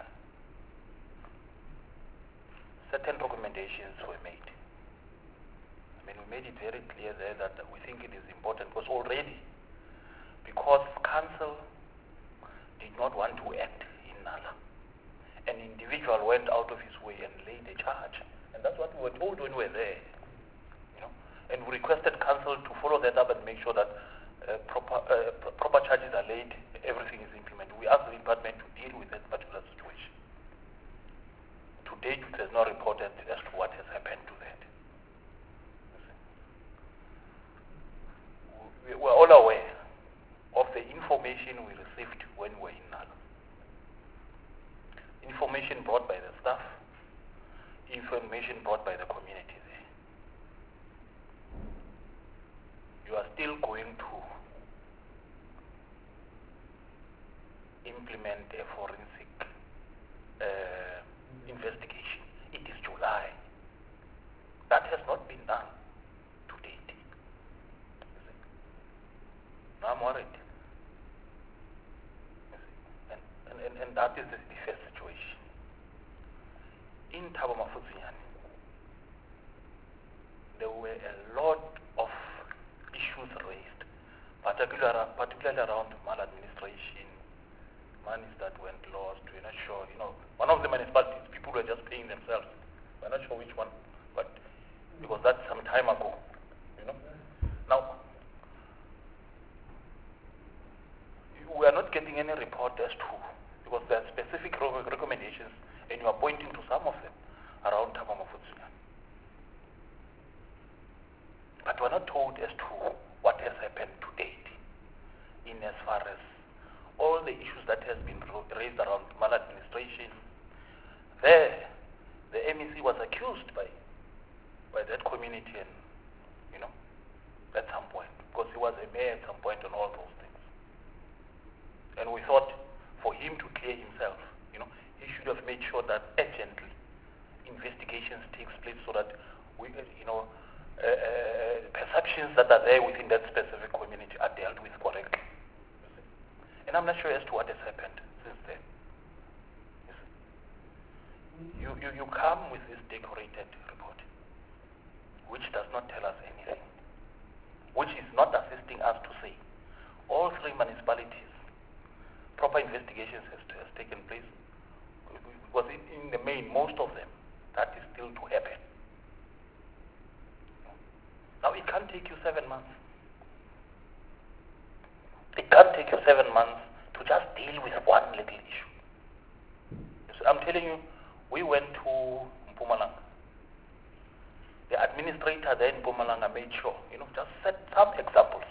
Certain recommendations were made. I mean, we made it very clear there that we think it is important because already, because council did not want to act in Nala, an individual went out of his way and laid a charge. And that's what we were told when we were there. You know? And we requested council to follow that up and make sure that uh, proper, uh, pr proper charges are laid, everything is implemented. We asked the department to deal with that particular situation. To date, it has not reported as to what has happened to that. We were all aware of the information we received when we were in Nala. Information brought by the staff, information brought by the community there. You are still going to implement a forensic uh, investigation. It is July. That has not been done to date. Now I'm worried. And, and, and, and that is the, the first situation. In Thabo Mafutsinyane, there were a lot of issues raised, particularly, particularly around maladministration, monies that went lost. We're not sure, you know, one of the municipalities, people were just paying themselves. We're not sure which one, but because that's some time ago, you know. Now, we are not getting any report as to, because there are specific recommendations, and you are pointing to some of them around Thabo Mafutsinyane. But we're not told as to what has happened to date in as far as all the issues that has been raised around maladministration. There, the M E C was accused by by that community, and you know, at some point, because he was a mayor at some point on all those things. And we thought for him to clear himself, you know, he should have made sure that urgently investigations takes place so that we, uh, you know, uh, uh, perceptions that are there within that specific community are dealt with correctly. And I'm not sure as to what has happened since then. You, you, you come with this decorated report, which does not tell us anything, which is not assisting us to say all three municipalities, proper investigations has, has taken place. Was in, in the main, most of them, that is still to happen. Now it can't take you seven months. It can't take you seven months to just deal with one little issue. So I'm telling you, we went to Mpumalanga. The administrator there in Mpumalanga made sure, you know, just set some examples.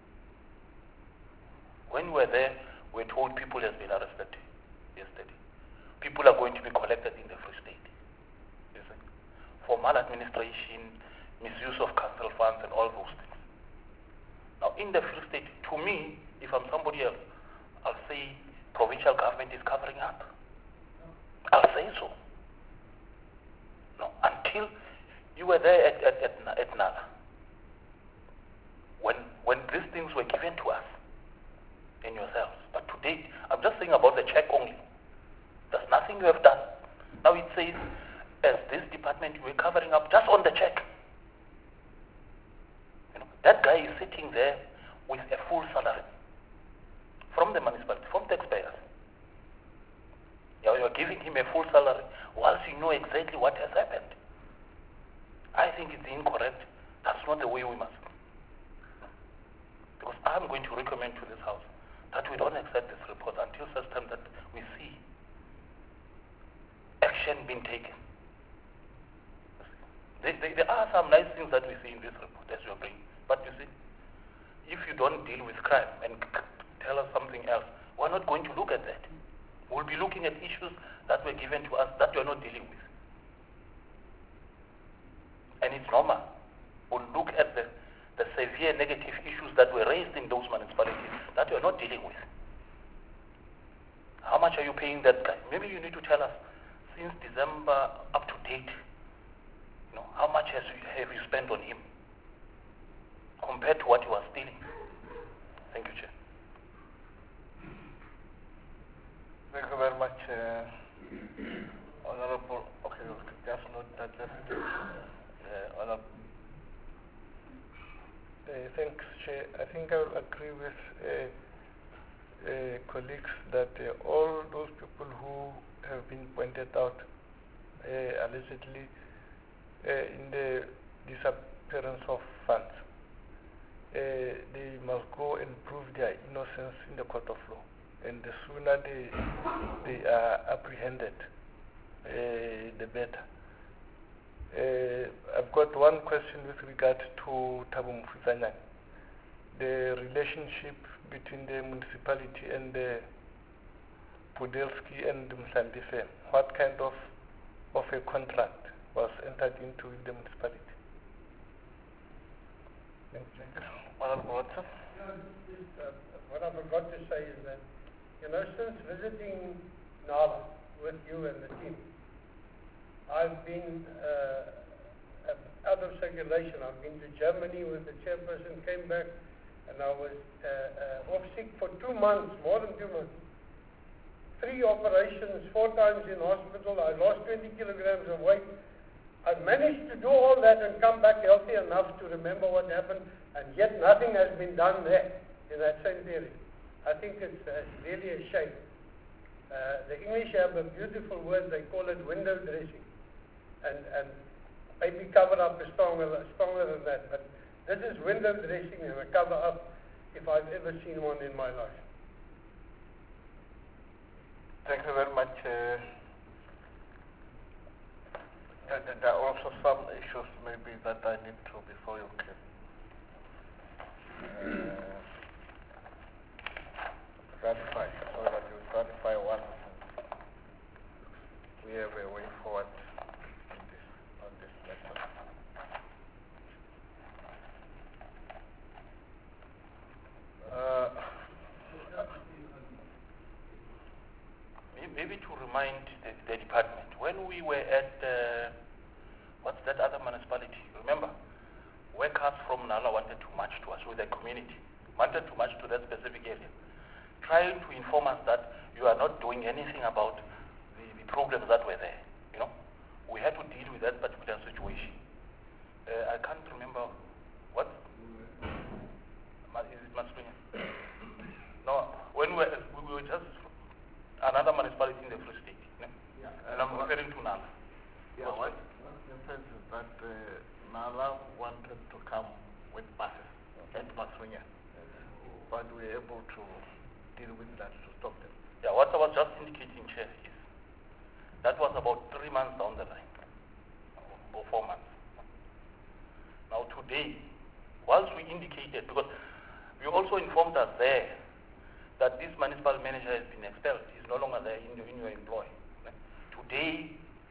When we were there, we were told people have been arrested yesterday. People are going to be collected in the Free State. You see? For maladministration, misuse of council funds and all those things. Now in the Free State, to me, if I'm somebody else, I'll say provincial government is covering up. I'll say so. No, until you were there at, at, at, at Nala, when, when these things were given to us in yourselves. But today, I'm just saying about the check only. There's nothing you have done. Now it says, as this department, we're covering up just on the check. You know, that guy is sitting there with a full salary from the municipality, from taxpayers. You're giving him a full salary whilst you know exactly what has happened. I think it's incorrect. That's not the way we must. Because I'm going to recommend to this House that we don't accept this report until such time that we see action being taken. There, there, there are some nice things that we see in this report as you're bringing, but you see, if you don't deal with crime and c- tell us something else, we're not going to look at that. We'll be looking at issues that were given to us that we're not dealing with. And it's normal. We'll look at the, the severe negative issues that were raised in those municipalities that we're not dealing with. How much are you paying that guy? Maybe you need to tell us, since December up to date, you know, how much has you, have you spent on him compared to what you are stealing? Thank you, Chair. Thank you very much, uh, Honorable. Okay, okay, just note that. Just, uh, Honorable. Uh, thanks, Chair. I think I will agree with uh, uh, colleagues that uh, all those people who have been pointed out uh, allegedly uh, in the disappearance of funds, uh, they must go and prove their innocence in the court of law. And the sooner they, they are apprehended, uh, the better. Uh, I've got one question with regard to Thabo Mofokeng. The relationship between the municipality and the Podolsky and the Mhlambi firm. What kind of, of a contract was entered into with the municipality? Thank you. Honorable Watson. Yeah, just, uh, what I forgot to say is that, you know, since visiting Nala with you and the team, I've been uh, out of circulation. I've been to Germany with the chairperson, came back, and I was uh, uh, off sick for two months, more than two months. Three operations, four times in hospital. I lost twenty kilograms of weight. I've managed to do all that and come back healthy enough to remember what happened, and yet nothing has been done there in that same period. I think it's, uh, it's really a shame. Uh, the English have a beautiful word, they call it window dressing. And, and maybe cover up is stronger, stronger than that, but this is window dressing and a cover up if I've ever seen one in my life. Thank you very much. Uh, there, there are also some issues maybe that I need to, before you can uh, clarify, so that you clarify one. We have a way forward in this, on this matter. Uh, Maybe to remind the, the department, when we were at, uh, what's that other municipality? Remember, workers from Nala wanted to march to us with the community, wanted to march to that specific area, trying to inform us that you are not doing anything about the, the problems that were there. You know, we had to deal with that particular situation. Uh, I can't remember what. Is it Maslunya? No, when we were, we were just another municipality in the Free State. You know? Yeah, and I'm referring to Nala. Yeah, what, what happens is that uh, Nala wanted to come with buses at Maslunya, but we were able to deal with that to stop them. Yeah, what I was just indicating, Chair, is that was about three months down the line, or four months. Now today, whilst we indicated, because you also informed us there that this municipal manager has been expelled, he's no longer there in your, in your employ. Today,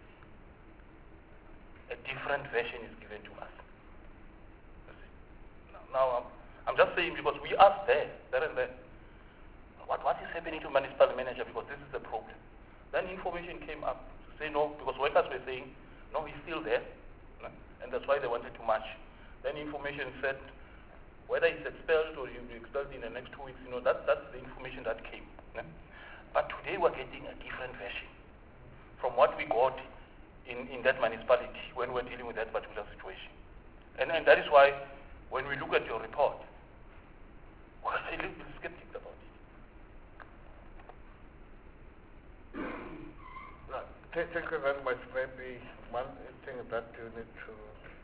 a different version is given to us. Now, I'm, I'm just saying because we asked there, there and there, what, what is happening to municipal manager, because this is the problem. Then information came up to say no, because workers were saying, no, he's still there, and that's why they wanted to march. Then information said, whether it's expelled or you'll be expelled in the next two weeks, you know, that, that's the information that came. Yeah? But today we're getting a different version from what we got in, in that municipality when we're dealing with that particular situation. And, and that is why when we look at your report, we're a little bit skeptical about it. Right. Thank thank you very much. Maybe one thing that you need to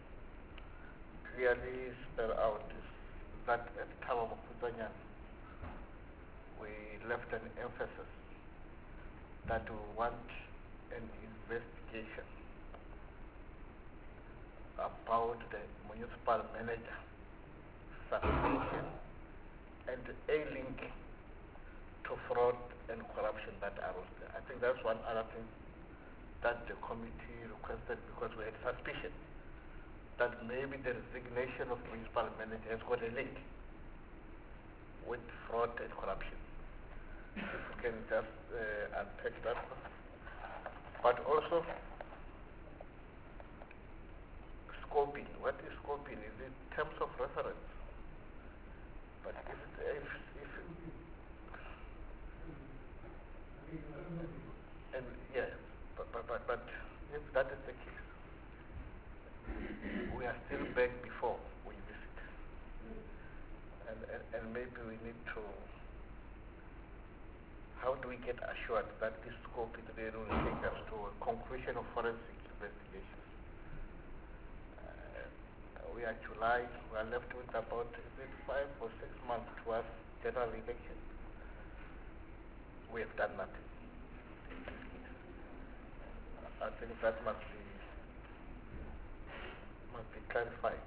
clearly spell out is that at Thabo Mofokeng, we left an emphasis that we want an investigation about the municipal manager suspension and a link to fraud and corruption that arose there. I think that's one other thing that the committee requested, because we had suspicion that maybe the resignation of municipal manager has got a link with fraud and corruption. If you can just uh, unpack that one. But also, scoping. What is scoping? Is it terms of reference? But if, if, if and yes, but, but, but, but if that is the case, we are still back before we visit. And, and, and maybe we need to, how do we get assured that this scope is really will take us to a conclusion of forensic investigations? Uh, we are July, we are left with about, is it five or six months towards general election. We have done nothing. I think that must be must be clarified.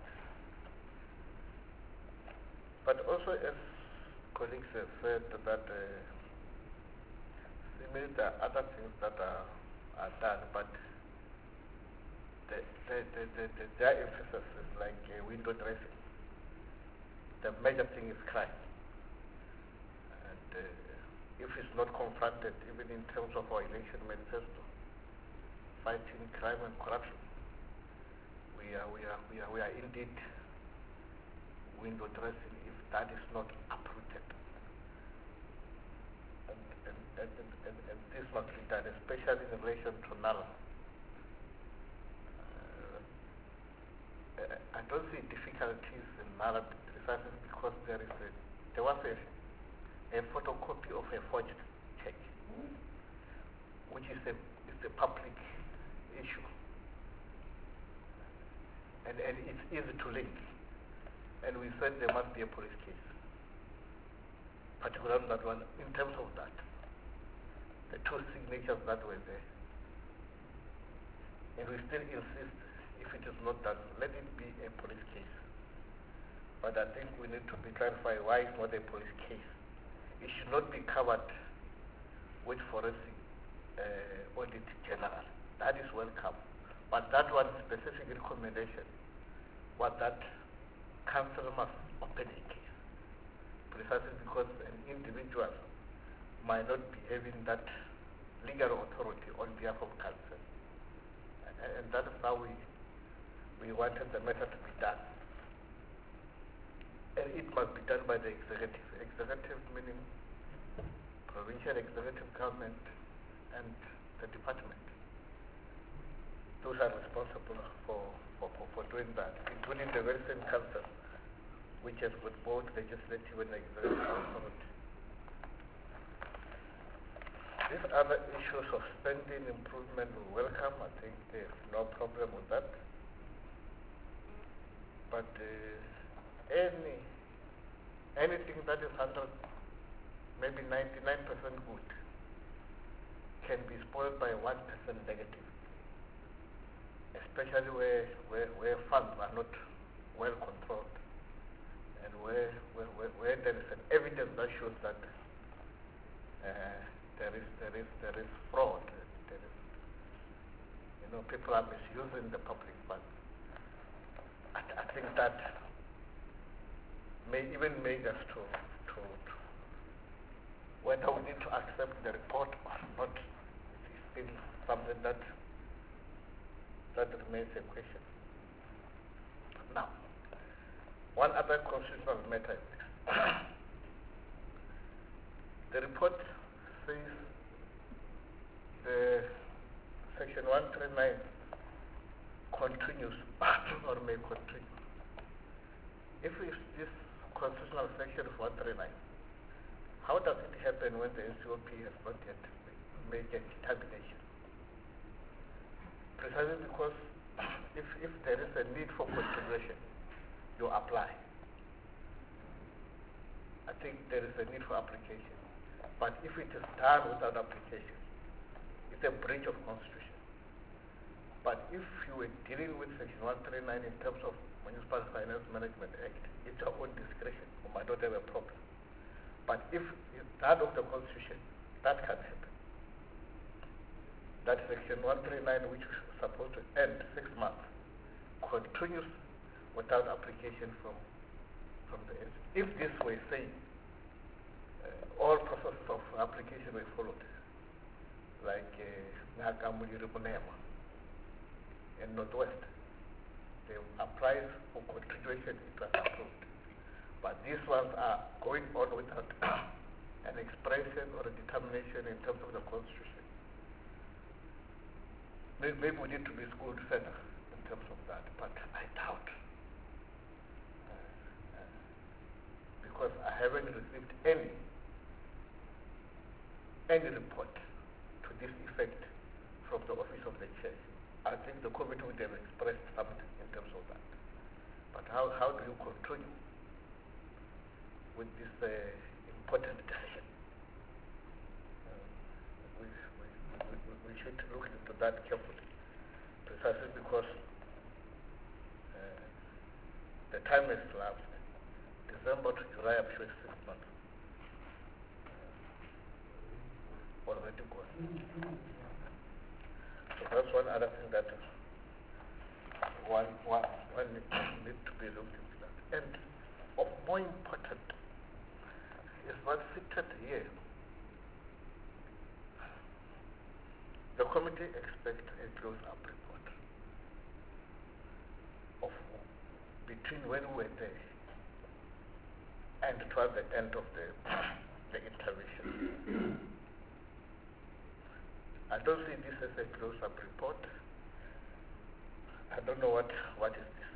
But also, as colleagues have said, that uh, similarly there are other things that are, are done, but the, the, the, the, the, their emphasis is like uh, window dressing. The major thing is crime. And uh, if it's not confronted, even in terms of our election manifesto, fighting crime and corruption, we are, we are, we are, we are indeed window dressing if that is not uprooted. And, and, and, and, and this must be done, especially in relation to Nala. Uh, I don't see difficulties in Nala precisely because there is a, there was a, a photocopy of a forged check, which is a, is a public issue. And, and it's easy to link. And we said there must be a police case, particularly that one, in terms of that, the two signatures that were there. And we still insist, if it is not done, let it be a police case. But I think we need to be clarified why it's not a police case. It should not be covered with forensic uh, audit general. That is welcome. But that one specific recommendation was that council must open a case, precisely because an individual might not be having that legal authority on behalf of council. And, and that is how we, we wanted the matter to be done. And it must be done by the executive. Executive meaning provincial executive government and the department. Those are responsible for, for, for, for doing that, including the very same council, which has got both legislative and executive authority. These other issues of spending improvement we welcome. I think there's no problem with that. But uh, any anything that is under maybe ninety-nine percent good can be spoiled by one percent negative, especially where, where, where funds are not well controlled and where, where, where, where there is an evidence that shows that uh, there is there is there is fraud, there is, you know, people are misusing the public funds. I, I think that may even make us to, to, to whether we need to accept the report or not. It's still something that that remains a question. Now, one other constitutional matter is this. The report says the section one thirty-nine continues or may continue. If it's this constitutional section of one thirty-nine, how does it happen when the N C O P has not yet made a determination? Precisely because if, if there is a need for consideration, you apply. I think there is a need for application. But if it is done without application, it's a breach of constitution. But if you were dealing with section one thirty-nine in terms of Municipal Finance Management Act, it's your own discretion. You might not have a problem. But if it's that of the Constitution, that can happen. That Section one thirty-nine, which is supposed to end six months, continues without application from from the S. If this were saying uh, all processes of application were followed, like Nakamuli Ribunema in Northwest, they applied for continuation, it was approved. But these ones are going on without an expression or a determination in terms of the Constitution. Maybe, maybe we need to be schooled further in terms of that, but I doubt. Uh, uh, because I haven't received any any report to this effect from the office of the chair. I think the committee would have expressed something in terms of that. But how, how do you continue with this uh, important decision? Uh, we, we, we, we should look into that carefully, precisely because uh, the time has elapsed. December to July, I'm sure it's six months. Uh, already gone. So that's one other thing that one, one, one need to be looked into that. And of more important is what's seated here. The committee expects a close-up report of between when we were there and towards the end of the, the intervention. I don't see this as a close-up report. I don't know what, what is this.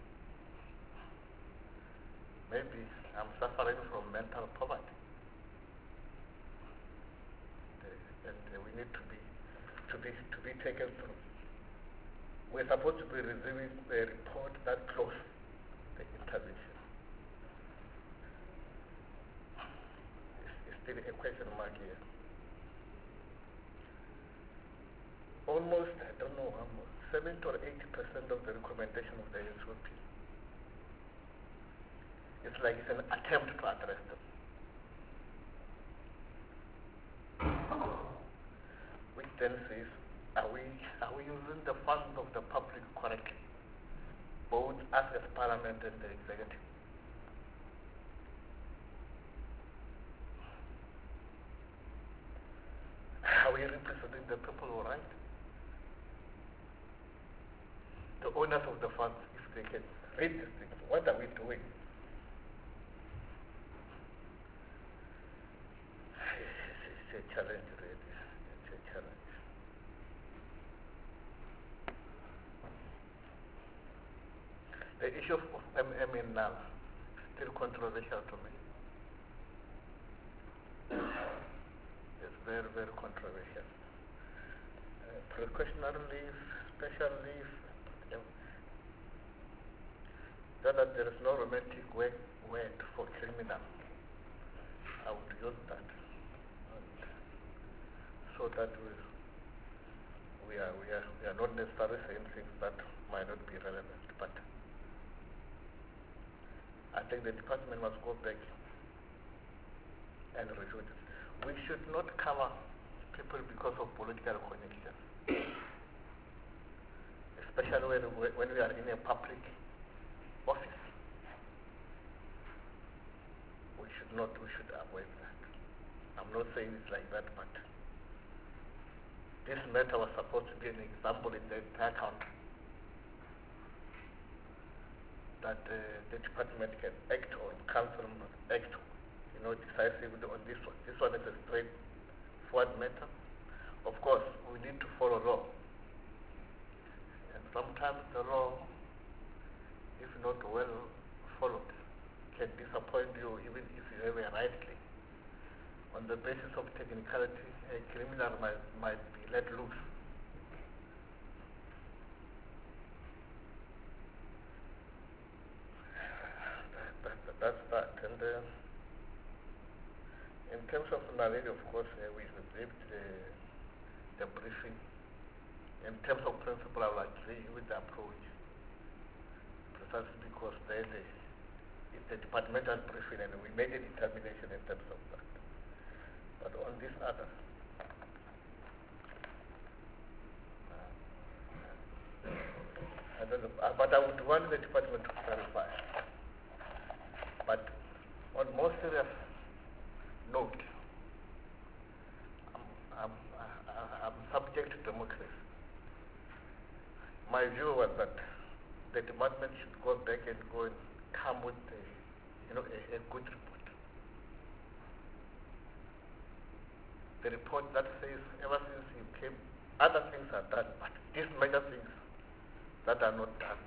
Maybe I'm suffering from mental poverty. Uh, and uh, we need to be, to be, to be taken through. We're supposed to be receiving a report that close the intervention. It's, it's still a question mark here. Almost, I don't know, almost seventy or eighty percent of the recommendation of the S O P. It's like it's an attempt to address them. Which then says, are we, are we using the funds of the public correctly, both us as Parliament and the Executive? Are we representing the people all right? The owners of the funds, if they can read these things, what are we doing? It's a challenge, really. It's a challenge. The issue of M M in now is still controversial to me. It's very, very controversial. Uh, precautionary leave, special leave, that there is no romantic word, word for criminal. I would use that. And so that we, we, are, we, are, we are not necessarily saying things that might not be relevant. But I think the department must go back and review this. We should not cover people because of political connections, especially when, when we are in a public office. We should not, we should avoid that. I'm not saying it's like that, but this matter was supposed to be an example in the entire country that uh, the department can act on, council must act, you know, decisively on this one. This one is a straightforward matter. Of course, we need to follow law. And sometimes the law, if not well followed, can disappoint you even if you have a right claim. On the basis of technicality, a criminal might, might be let loose. That, that, that's that. And uh, in terms of Naledi, of course, uh, we received the, the briefing. In terms of principle, I will agree with the approach, precisely because there's a it's a departmental briefing and we made a determination in terms of that. But on this other, I don't know, uh, but I would want the department to clarify. But on more serious note, I'm, I'm, I- I'm subject to democracy. My view was that the department should go back and go and come with a, you know, a, a good report. The report that says ever since you came, other things are done, but these major things that are not done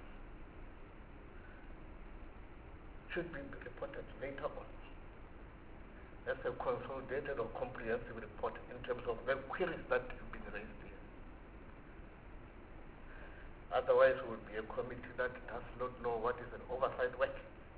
should be reported later on. That's a consolidated or comprehensive report in terms of the queries that have been raised here. Otherwise, it would be a committee that does not know what is an oversight work.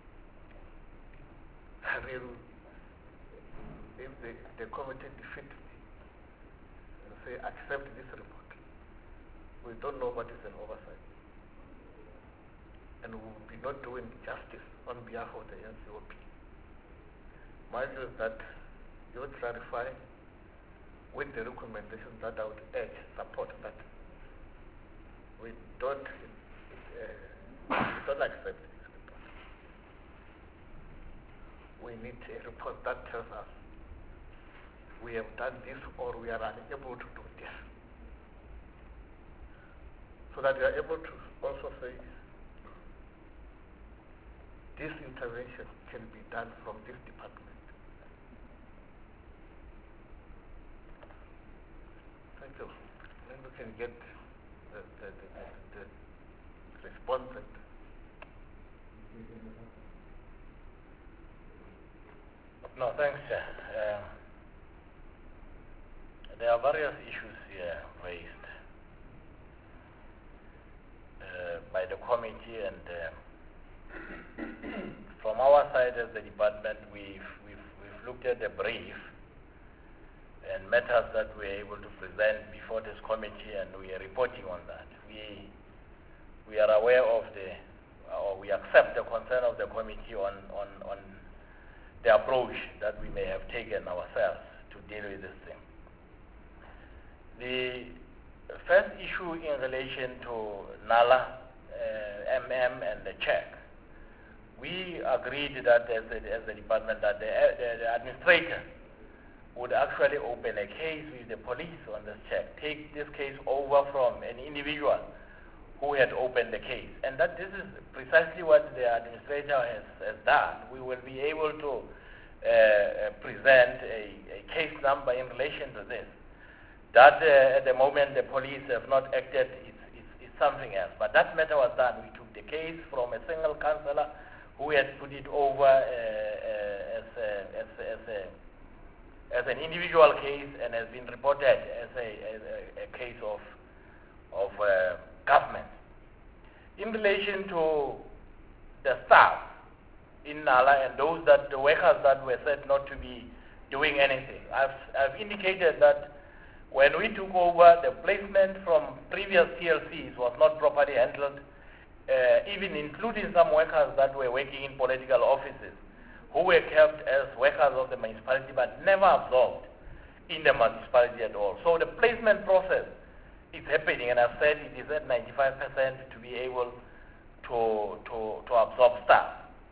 I mean, if the, the committee defeats me and say, accept this report, we don't know what is an oversight. And we will be not doing justice on behalf of the N C O P. My view is that you would clarify with the recommendations that I would urge, support that we don't, uh, we don't accept this report. We need a report that tells us we have done this or we are unable to do this. So that we are able to also say this intervention can be done from this department. Thank you. Then we can get the, the, the, the, the response. And No, thanks, Chair. Uh, there are various issues here raised uh, by the committee, and uh, from our side as the department, we've, we've, we've looked at the brief and matters that we are able to present before this committee, and we are reporting on that. We, we are aware of the, or we accept the concern of the committee on, on, on the approach that we may have taken ourselves to deal with this thing. The first issue in relation to NALA, uh, M M and the check, we agreed that as a, as a department that the, the, the administrator would actually open a case with the police on this check, take this case over from an individual who had opened the case. And that this is precisely what the administrator has, has done. We will be able to uh, present a, a case number in relation to this. That uh, at the moment the police have not acted is, is, is something else. But that matter was done. We took the case from a single councillor who had put it over uh, uh, as, a, as, a, as, a, as an individual case and has been reported as a, as a, a case of, of uh, government. In relation to the staff in NALA and those that the workers that were said not to be doing anything, I've, I've indicated that when we took over, the placement from previous T L Cs was not properly handled, uh, even including some workers that were working in political offices who were kept as workers of the municipality but never absorbed in the municipality at all. So the placement process is happening, and I've said it is at ninety-five percent to be able to, to, to absorb staff.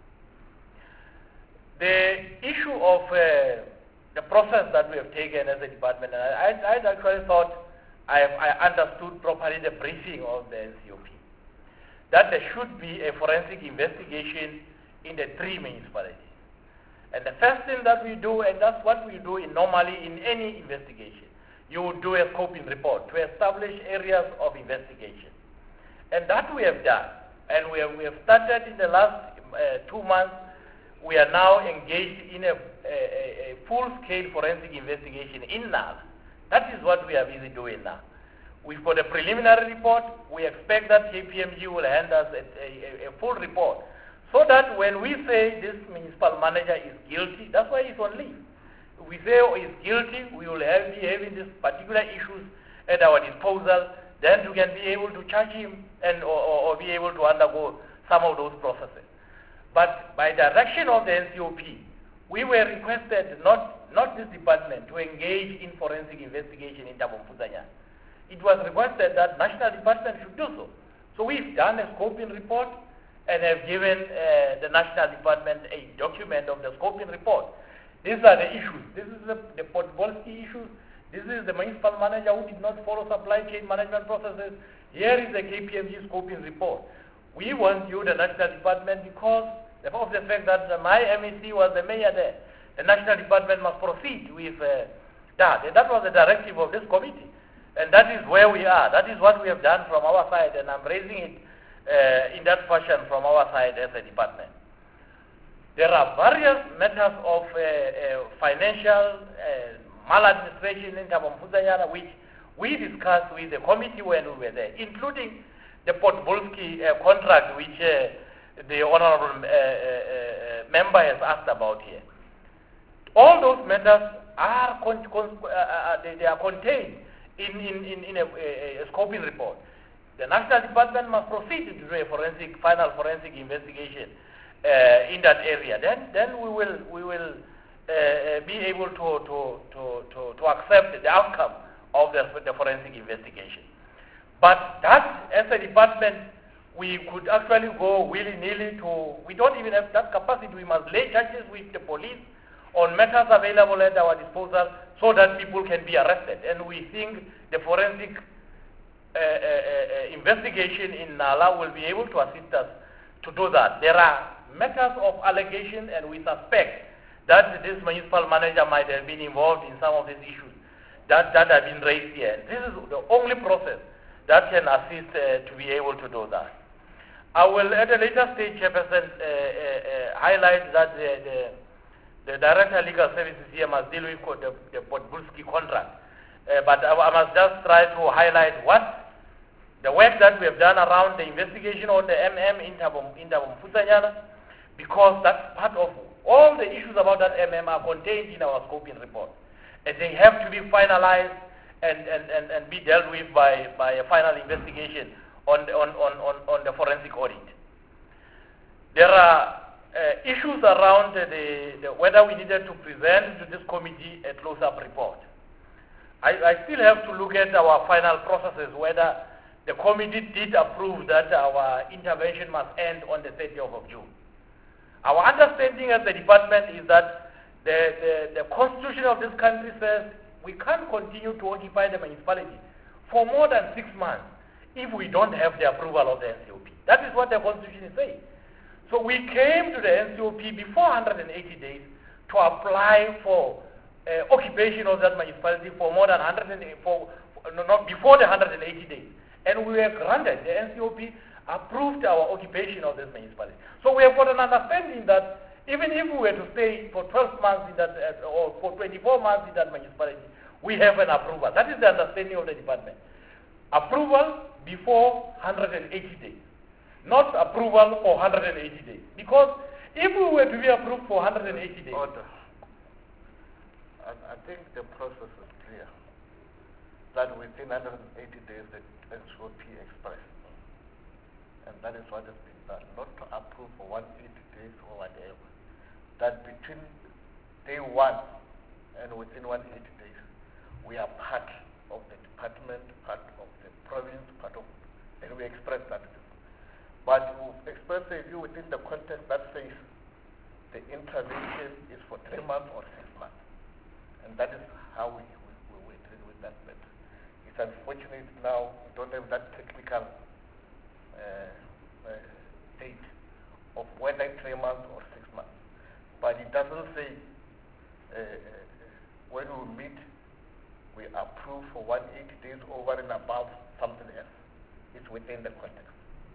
The issue of uh, the process that we have taken as a department, and I, I actually thought I, I understood properly the briefing of the N C O P, that there should be a forensic investigation in the three municipalities. And the first thing that we do, and that's what we do in normally in any investigation, you would do a scoping report to establish areas of investigation. And that we have done. And we have, we have started in the last uh, two months. We are now engaged in a, a, a full-scale forensic investigation in NALA. That is what we are busy doing now. We've got a preliminary report. We expect that K P M G will hand us a, a, a full report, so that when we say this municipal manager is guilty, that's why he's on leave. If we say oh, he's guilty, we will have, be having these particular issues at our disposal, then we can be able to charge him and or, or, or be able to undergo some of those processes. But by direction of the N C O P, we were requested, not, not this department, to engage in forensic investigation in Thabo Mfutsanyana. It was requested that national department should do so. So we've done a scoping report and have given uh, the national department a document of the scoping report. These are the issues. This is the, the Podbolski issue. This is the municipal manager who did not follow supply chain management processes. Here is the K P M G scoping report. We want you, the national department, because of the fact that uh, my M E C was the mayor there. The national department must proceed with uh, that. And that was the directive of this committee. And that is where we are. That is what we have done from our side, and I'm raising it uh, in that fashion from our side as a department. There are various matters of uh, uh, financial uh, maladministration in Thabo Mfutsanyana which we discussed with the committee when we were there, including the Podbolski uh, contract which uh, the honorable uh, uh, uh, member has asked about here. All those matters are con con uh, they, they are contained in, in, in, in a, a, a scoping report. The national department must proceed to do a forensic, final forensic investigation uh, in that area. Then, then we will, we will uh, be able to, to, to, to, to accept the outcome of the, the forensic investigation. But that, as a department, we could actually go willy-nilly to, we don't even have that capacity. We must lay charges with the police on matters available at our disposal so that people can be arrested. And we think the forensic uh, uh, uh, investigation in Nala will be able to assist us to do that. There are matters of allegation, and we suspect that this municipal manager might have been involved in some of these issues that, that have been raised here. This is the only process that can assist uh, to be able to do that. I will, at a later stage, Chairperson, uh, uh, uh, highlight that the, the The Director of Legal Services here must deal with the, the Podbolski contract. Uh, but I, I must just try to highlight what the work that we have done around the investigation on the M M in Thabo Mfutsanyana, because that's part of all the issues about that M M are contained in our scoping report. And they have to be finalized and, and, and, and be dealt with by, by a final investigation on the, on, on, on, on the forensic audit. There are Uh, issues around uh, the, the whether we needed to present to this committee a close-up report. I, I still have to look at our final processes, whether the committee did approve that our intervention must end on the thirtieth of June. Our understanding as the department is that the, the, the constitution of this country says we can't continue to occupy the municipality for more than six months if we don't have the approval of the N C O P. That is what the constitution is saying. So we came to the N C O P before one hundred eighty days to apply for uh, occupation of that municipality for more than one hundred eighty, for, no, not before the one hundred eighty days. And we were granted, the N C O P approved our occupation of this municipality. So we have got an understanding that even if we were to stay for twelve months in that, uh, or for twenty-four months in that municipality, we have an approval. That is the understanding of the department. Approval before one hundred eighty days. Not approval for one hundred eighty days. Because if we were to be approved for one hundred eighty days... Order. I, I think the process is clear. That within one hundred eighty days the N C O P expressed. And that is what has been done. Not to approve for one hundred eighty days or whatever. That between day one and within one hundred eighty days, we are part of the department, part of the province, part of... And we express that. But we express a view within the context that says the intervention is for three months or six months. And that is how we, we, we, we deal with that matter. It's unfortunate now we don't have that technical uh, uh, date of whether three months or six months. But it doesn't say uh, when we meet, we approve for one hundred eighty days over and above something else. It's within the context.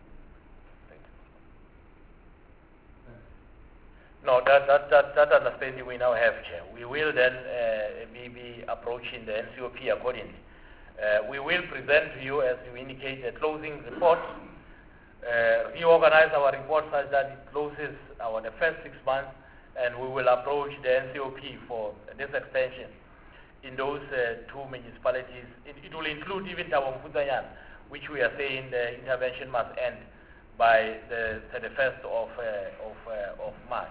No, that, that, that, that understanding we now have, Chair. We will then uh, be, be approaching the N C O P accordingly. Uh, we will present to you, as you indicate, a closing report, uh, reorganize our report such that it closes our the first six months, and we will approach the N C O P for this extension in those uh, two municipalities. It, it will include even Thabo Mfutsanyana, which we are saying the intervention must end by the thirty-first of, uh, of, uh, of March.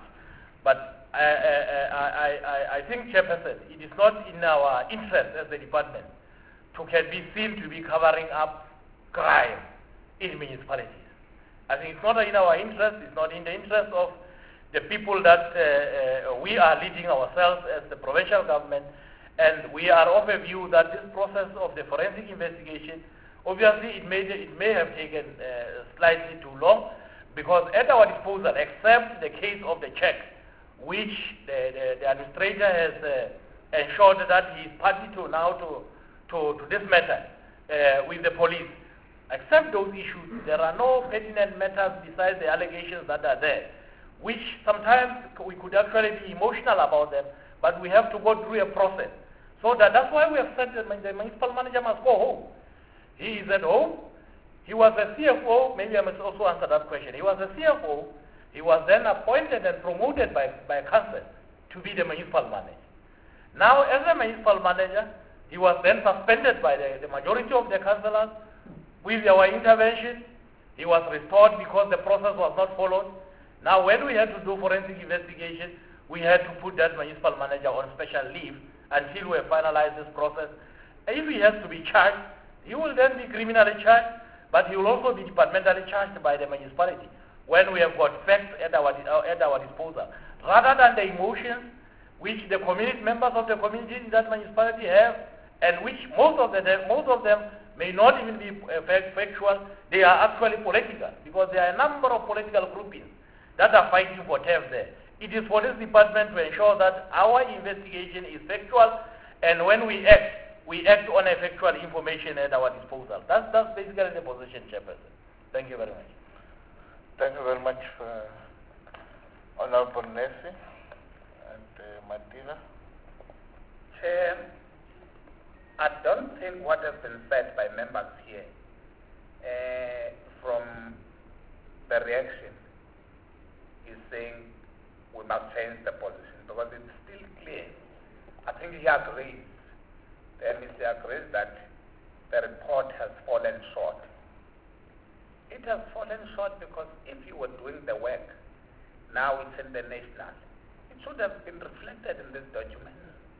But I, I, I, I, I think, Chairperson, it is not in our interest as the department to can be seen to be covering up crime in municipalities. I think it's not in our interest, it's not in the interest of the people that uh, uh, we are leading ourselves as the provincial government, and we are of a view that this process of the forensic investigation, obviously it may, it may have taken uh, slightly too long, because at our disposal, except the case of the check, which the, the, the administrator has uh, ensured that he is party to now to, to, to this matter uh, with the police. Except those issues, there are no pertinent matters besides the allegations that are there, which sometimes we could actually be emotional about them, but we have to go through a process. So that, that's why we have said that the municipal manager must go home. He is at home. He was a C F O. Maybe I must also answer that question. He was a C F O. He was then appointed and promoted by, by council to be the municipal manager. Now, as a municipal manager, he was then suspended by the, the majority of the councillors. With our intervention, he was restored because the process was not followed. Now, when we had to do forensic investigation, we had to put that municipal manager on special leave until we finalize this process. If he has to be charged, he will then be criminally charged, but he will also be departmentally charged by the municipality when we have got facts at our, at our disposal. Rather than the emotions which the community members of the community in that municipality have, and which most of, the, most of them may not even be factual, they are actually political, because there are a number of political groupings that are fighting for turf there. It is for this department to ensure that our investigation is factual, and when we act, we act on a factual information at our disposal. That's, that's basically the position, Chairperson. Thank you very much. Thank you very much, uh, Honorable Nessie and uh, Madila. Chair, I don't think what has been said by members here uh, from the reaction is saying we must change the position, because it's still clear. I think he agrees, the M E C agrees that the report has fallen short. It has fallen short because if you were doing the work, now it's in the national, it should have been reflected in this document,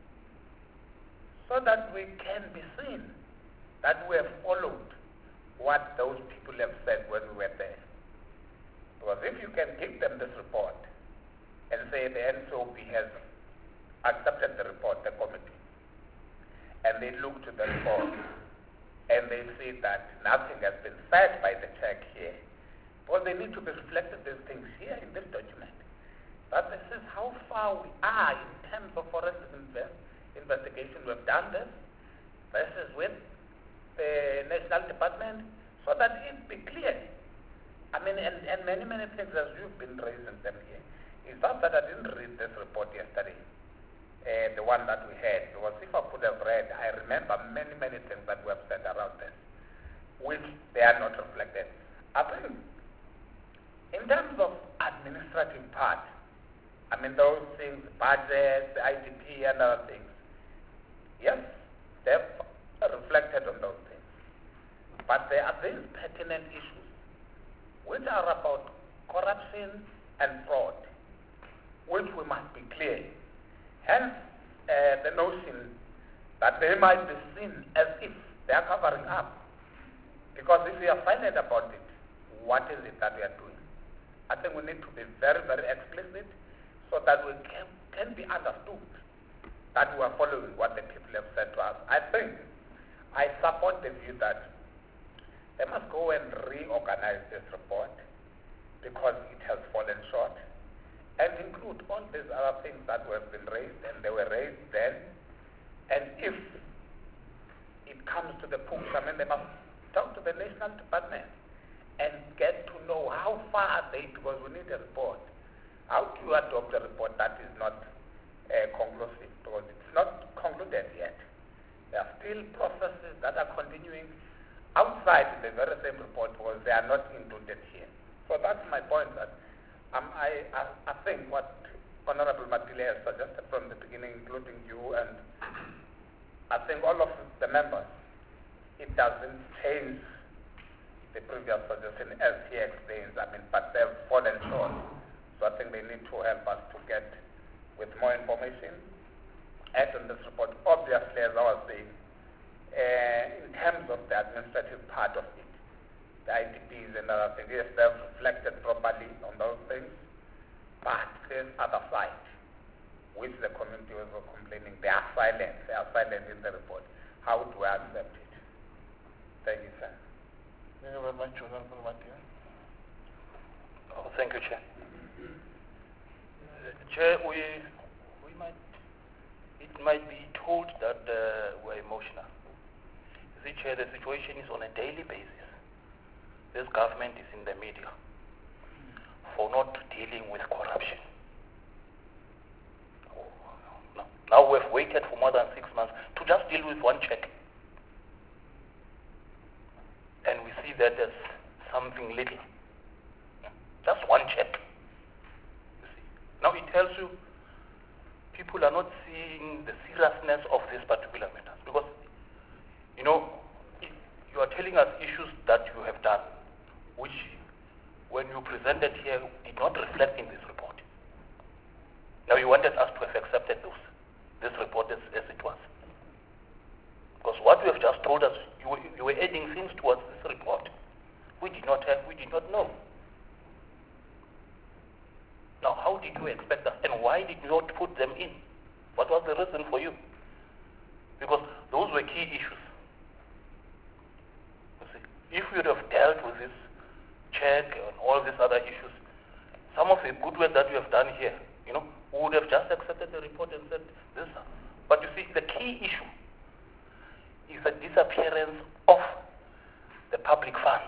so that we can be seen that we have followed what those people have said when we were there. Because if you can give them this report and say the N C O P has accepted the report, the committee, and they look to the report and they see that nothing has been said by the check here, well, they need to be reflected these things here in this document. But this is how far we are in terms of forensic invest investigation. We have done this. This is with the National Department, so that it be clear. I mean, and, and many, many things as you've been raising them here. It's not that I didn't read this report yesterday, uh, the one that we had, because if I could have read, I remember many, many things that we have said around this, which they are not reflected. I think, in terms of administrative part, I mean, those things, budget, the I D P and other things, yes, they've reflected on those things. But there are these pertinent issues which are about corruption and fraud, which we must be clear. Hence, uh, the notion that they might be seen as if they are covering up. Because if we are silent about it, what is it that we are doing? I think we need to be very, very explicit so that we can, can be understood that we are following what the people have said to us. I think I support the view that they must go and reorganize this report because it has fallen short, and include all these other things that have been raised, and they were raised then. And if it comes to the punch, I mean, they must talk to the National Department and get to know how far are they, because we need a report. How do you adopt a report that is not uh, conclusive? Because it's not concluded yet. There are still processes that are continuing outside the very same report, because they are not included here. So that's my point, that um, I, I, I think what Honorable Matile has suggested from the beginning, including you, and I think all of the members, it doesn't change the previous suggestion as he explains, I mean, but they've fallen short. So I think they need to help us to get with more information. Add on this report, obviously, as I was saying, uh, in terms of the administrative part of it, the I D Ps and other things, yes, they've reflected properly on those things, but there's other side, which the community was complaining, they are silent, they are silent in the report. How do I accept it? Thank you, sir. Thank you very much, Honorable Matia. Oh, thank you, Chair. Uh, Chair, we, we might, it might be told that uh, we're emotional. You see, Chair, the situation is on a daily basis. This government is in the media for not dealing with corruption. Oh, no. Now we've waited for more than six months to just deal with one check. And we see that as something little. Just one check. You see. Now it tells you people are not seeing the seriousness of this particular matter. Because, you know, you are telling us issues that you have done, which when you presented here did not reflect in this report. Now you wanted us to have accepted those, this report as, as it was. Because what you have just told us, you were, you were adding things towards this report. We did not have, we did not know. Now how did you expect that? And why did you not put them in? What was the reason for you? Because those were key issues. You see, if you would have dealt with this check and all these other issues, some of the good work that you have done here, you know, we would have just accepted the report and said this. But you see, the key issue is the disappearance of the public funds.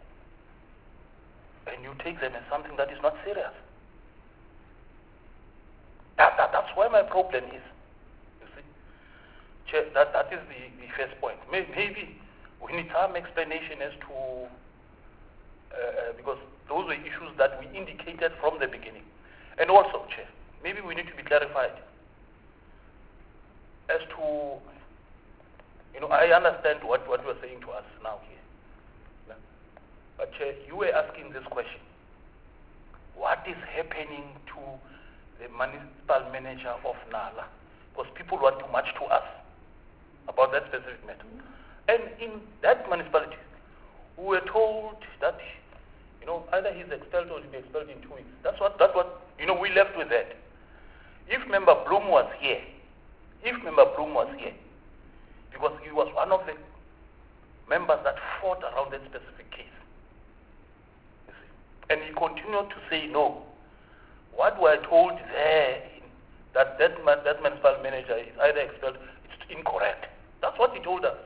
And you take them as something that is not serious. That, that, that's where my problem is. You see, Chair, that, that is the, the first point. Maybe we need some explanation as to, uh, because those were issues that we indicated from the beginning. And also, Chair, maybe we need to be clarified as to, you know, I understand what, what you are saying to us now here. Yeah? But Chair, you were asking this question. What is happening to the municipal manager of Nala? Because people want too much to us about that specific matter. And in that municipality, we were told that, you know, either he's expelled or he'll be expelled in two weeks. That's what, that's what, you know, we left with that. If Member Bloom was here, if Member Bloom was here, because he was one of the members that fought around that specific case. You see. And he continued to say no. What we are told there, that that, man, that municipal manager is either expelled, it's incorrect. That's what he told us.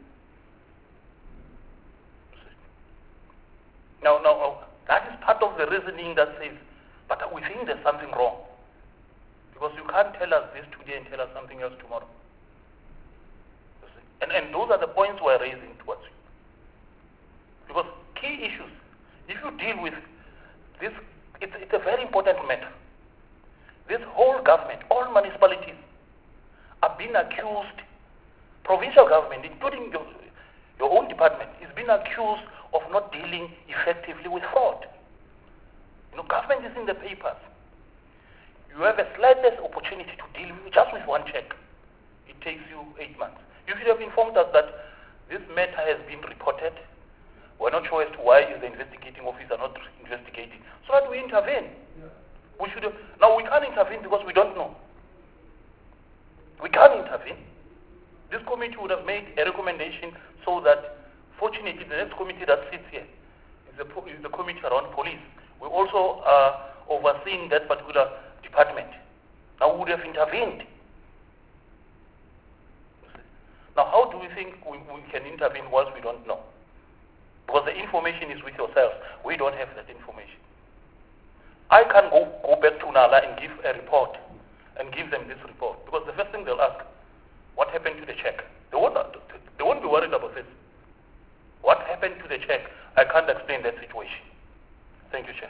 Now, now, that is part of the reasoning that says, but we think there's something wrong. Because you can't tell us this today and tell us something else tomorrow. You see? And, and those are the points we're raising towards you. Because key issues, if you deal with this, it's, it's a very important matter. This whole government, all municipalities, are being accused, provincial government, including your, your own department, is being accused of not dealing effectively with fraud. You know, government is in the papers. You have a slightest opportunity to deal with just with one check. It takes you eight months. You should have informed us that this matter has been reported. We're not sure as to why is the investigating officer not investigating, so that we intervene. Yeah. We should have, now we can't intervene because we don't know. We can't intervene. This committee would have made a recommendation so that, fortunately, the next committee that sits here is the, is the committee around police. We also are overseeing that particular department. Now we would have intervened. Now how do we think we, we can intervene whilst we don't know? Because the information is with yourselves. We don't have that information. I can't go, go back to Nala and give a report and give them this report. Because the first thing they'll ask, what happened to the check? They won't, they won't be worried about this. What happened to the check? I can't explain that situation. Thank you, Chair.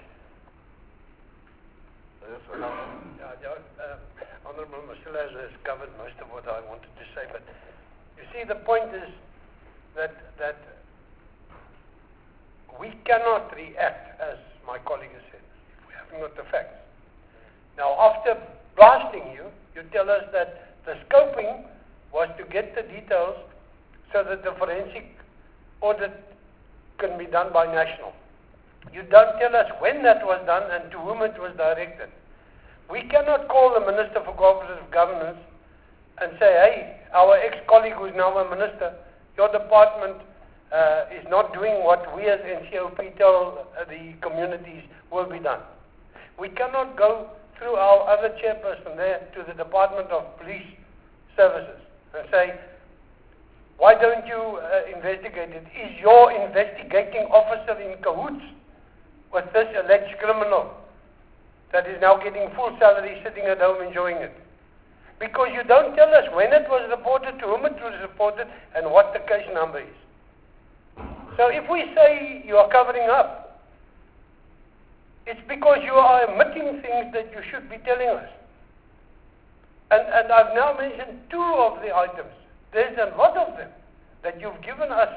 Yes, well, yeah, yeah, uh, Honourable Mashila has covered most of what I wanted to say, but you see, the point is that that we cannot react, as my colleague has said, if we haven't got the facts. Now, after blasting you, you tell us that the scoping was to get the details so that the forensic audit can be done by National. You don't tell us when that was done and to whom it was directed. We cannot call the Minister for Cooperative Governance and say, hey, our ex-colleague who's now a minister, your department uh, is not doing what we as N C O P tell uh, the communities will be done. We cannot go through our other chairperson there to the Department of Police Services and say, why don't you uh, investigate it? Is your investigating officer in cahoots with this alleged criminal that is now getting full salary sitting at home enjoying it? Because you don't tell us when it was reported, to whom it was reported, and what the case number is. So if we say you are covering up, it's because you are omitting things that you should be telling us. And, and I've now mentioned two of the items. There's a lot of them that you've given us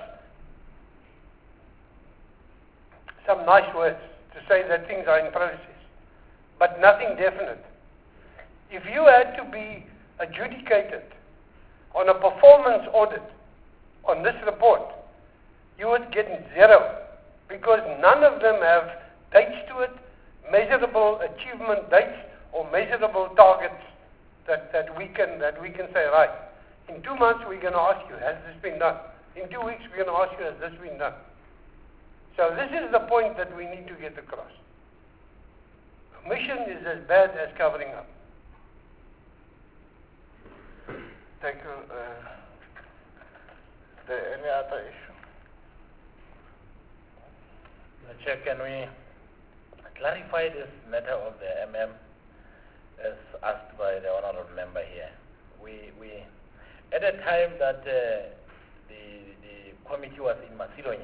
some nice words to say that things are in process, but nothing definite. If you had to be adjudicated on a performance audit on this report, you would get zero, because none of them have dates to it, measurable achievement dates, or measurable targets that, that we can that we can say, right, in two months we're going to ask you, has this been done? In two weeks we're going to ask you, has this been done? So this is the point that we need to get across. Omission is as bad as covering up. Thank you. Uh, is there any other issue? Madam Chair, can we clarify this matter of the M M as asked by the honourable member here? We, we at the time that uh, the, the committee was in Macedonia,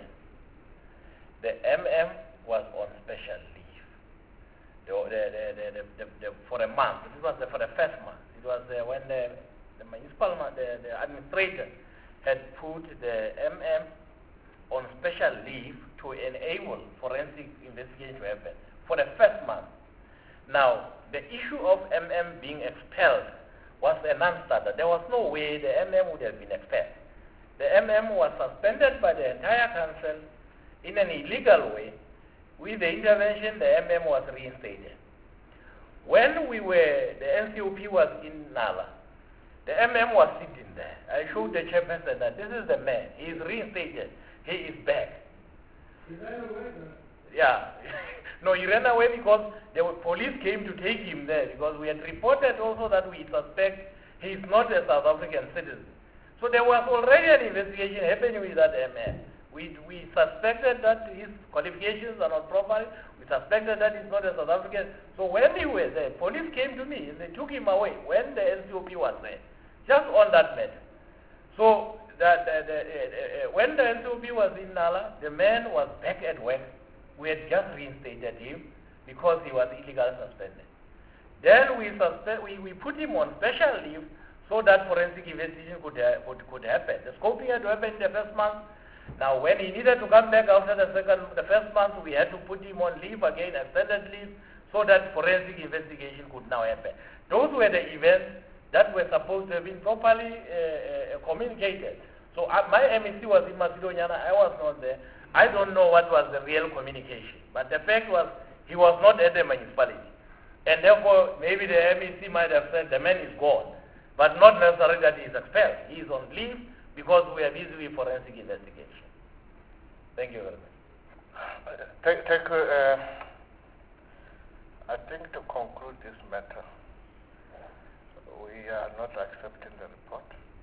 the M M was on special leave the, the, the, the, the, for a month. This was the, for the first month. It was uh, when the, the municipal, the, the administrator had put the M M on special leave to enable forensic investigation to happen for the first month. Now, the issue of M M being expelled was a non-starter. There was no way the M M would have been expelled. The M M was suspended by the entire council in an illegal way. With the intervention, the M M was reinstated. When we were, the N C O P was in Nala, the M M was sitting there. I showed the chairperson that this is the man. He is reinstated. He is back. He ran away then? Yeah. No, he ran away because the police came to take him there, because we had reported also that we suspect he is not a South African citizen. So there was already an investigation happening with that M M. We, we suspected that his qualifications are not proper. We suspected that he's not a South African. So when he was there, police came to me and they took him away when the N C O P was there, just on that matter. So that, the, the, uh, uh, when the N C O P was in Nala, the man was back at work. We had just reinstated him because he was illegally suspended. Then we, suspe we, we put him on special leave so that forensic investigation could, uh, could, could happen. The scoping had to happen in the first month. Now, when he needed to come back after the second, the first month, we had to put him on leave again, extended leave, so that forensic investigation could now happen. Those were the events that were supposed to have been properly uh, uh, communicated. So uh, my M E C was in Macedonia, I was not there. I don't know what was the real communication, but the fact was he was not at the municipality. And therefore, maybe the M E C might have said the man is gone, but not necessarily that he is expelled. He is on leave because we are busy with forensic investigation. Thank you very much. Uh, thank, thank you. Uh, I think to conclude this matter, we are not accepting the report.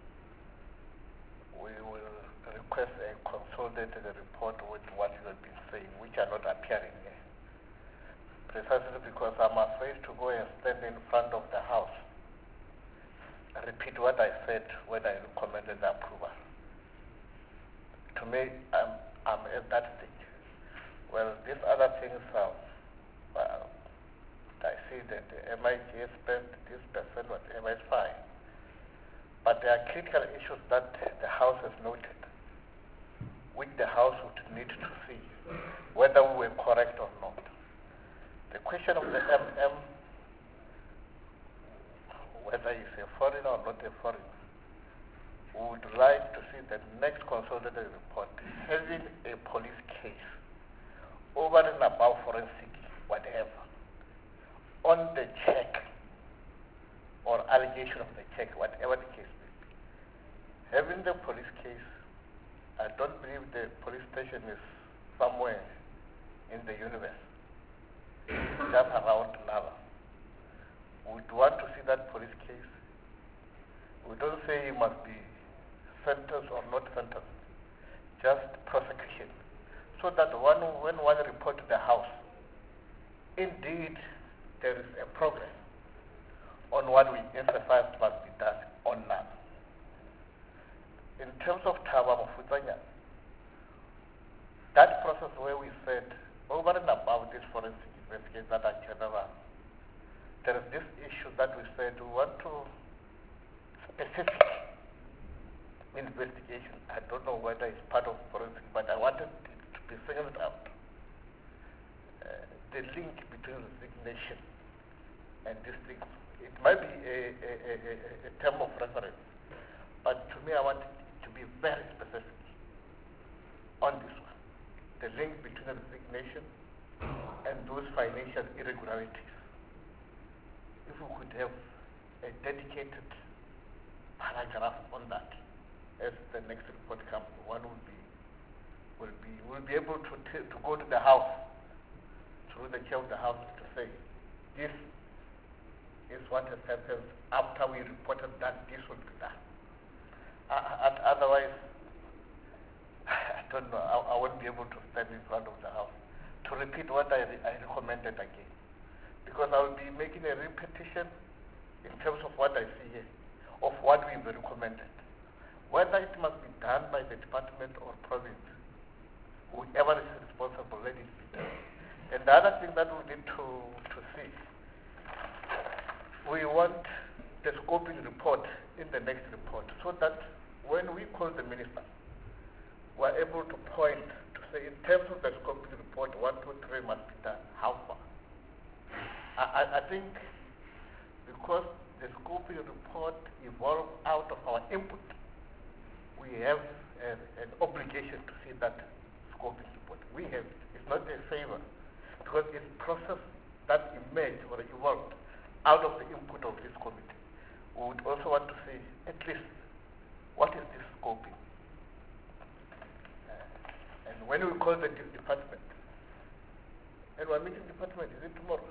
We will request a consolidated report with what you have been saying, which are not appearing here. Precisely because I'm afraid to go and stand in front of the House and repeat what I said when I recommended the approval. To me, I'm, I'm at that stage. Well, these other things are, well, I see that the M I G spent this percent, whatever is fine. But there are critical issues that the House has noted. which the House would need to see whether we were correct or not. The question of the M M, whether he's a foreigner or not a foreigner, we would like to see the next consolidated report having a police case over and above forensic, whatever, on the check or allegation of the check, whatever the case may be. Having the police case, I don't believe the police station is somewhere in the universe, just around Lava. We'd want to see that police case. We don't say he must be sentenced or not sentenced, just prosecution. So that one, when one report to the House, indeed there is a progress on what we emphasize must be done on now. In terms of Thaba Mofutanya, that process where we said, over and above this forensic investigation that are general, there is this issue that we said we want to specific investigation. I don't know whether it's part of forensic, but I wanted it to be singled out. Uh, the link between resignation and these things. It might be a, a, a, a, a term of reference, but to me I want it to be very specific on this one. The link between the resignation and those financial irregularities. If we could have a dedicated paragraph on that, as the next report comes, one will be will be will be able to t to go to the House through the chair of the House to say this is what has happened after we reported that this will be done. Uh, otherwise, I don't know. I, I won't be able to stand in front of the House to repeat what I, re I recommended again, because I will be making a repetition in terms of what I see here, of what we've recommended. Whether it must be done by the department or province, whoever is responsible, let it be done. And the other thing that we need to, to see, we want the scoping report in the next report, so that when we call the minister, we're able to point to say, in terms of the scoping report, one, two, three must be done. How far? I, I, I think because the scoping report evolved out of our input, we have a, an obligation to see that scoping report. We have it. It's not a favor, because it's process that emerged or evolved out of the input of this committee. We would also want to say, at least, what is this scoping? Uh, and when we call the de department, and we're meeting department, is it tomorrow?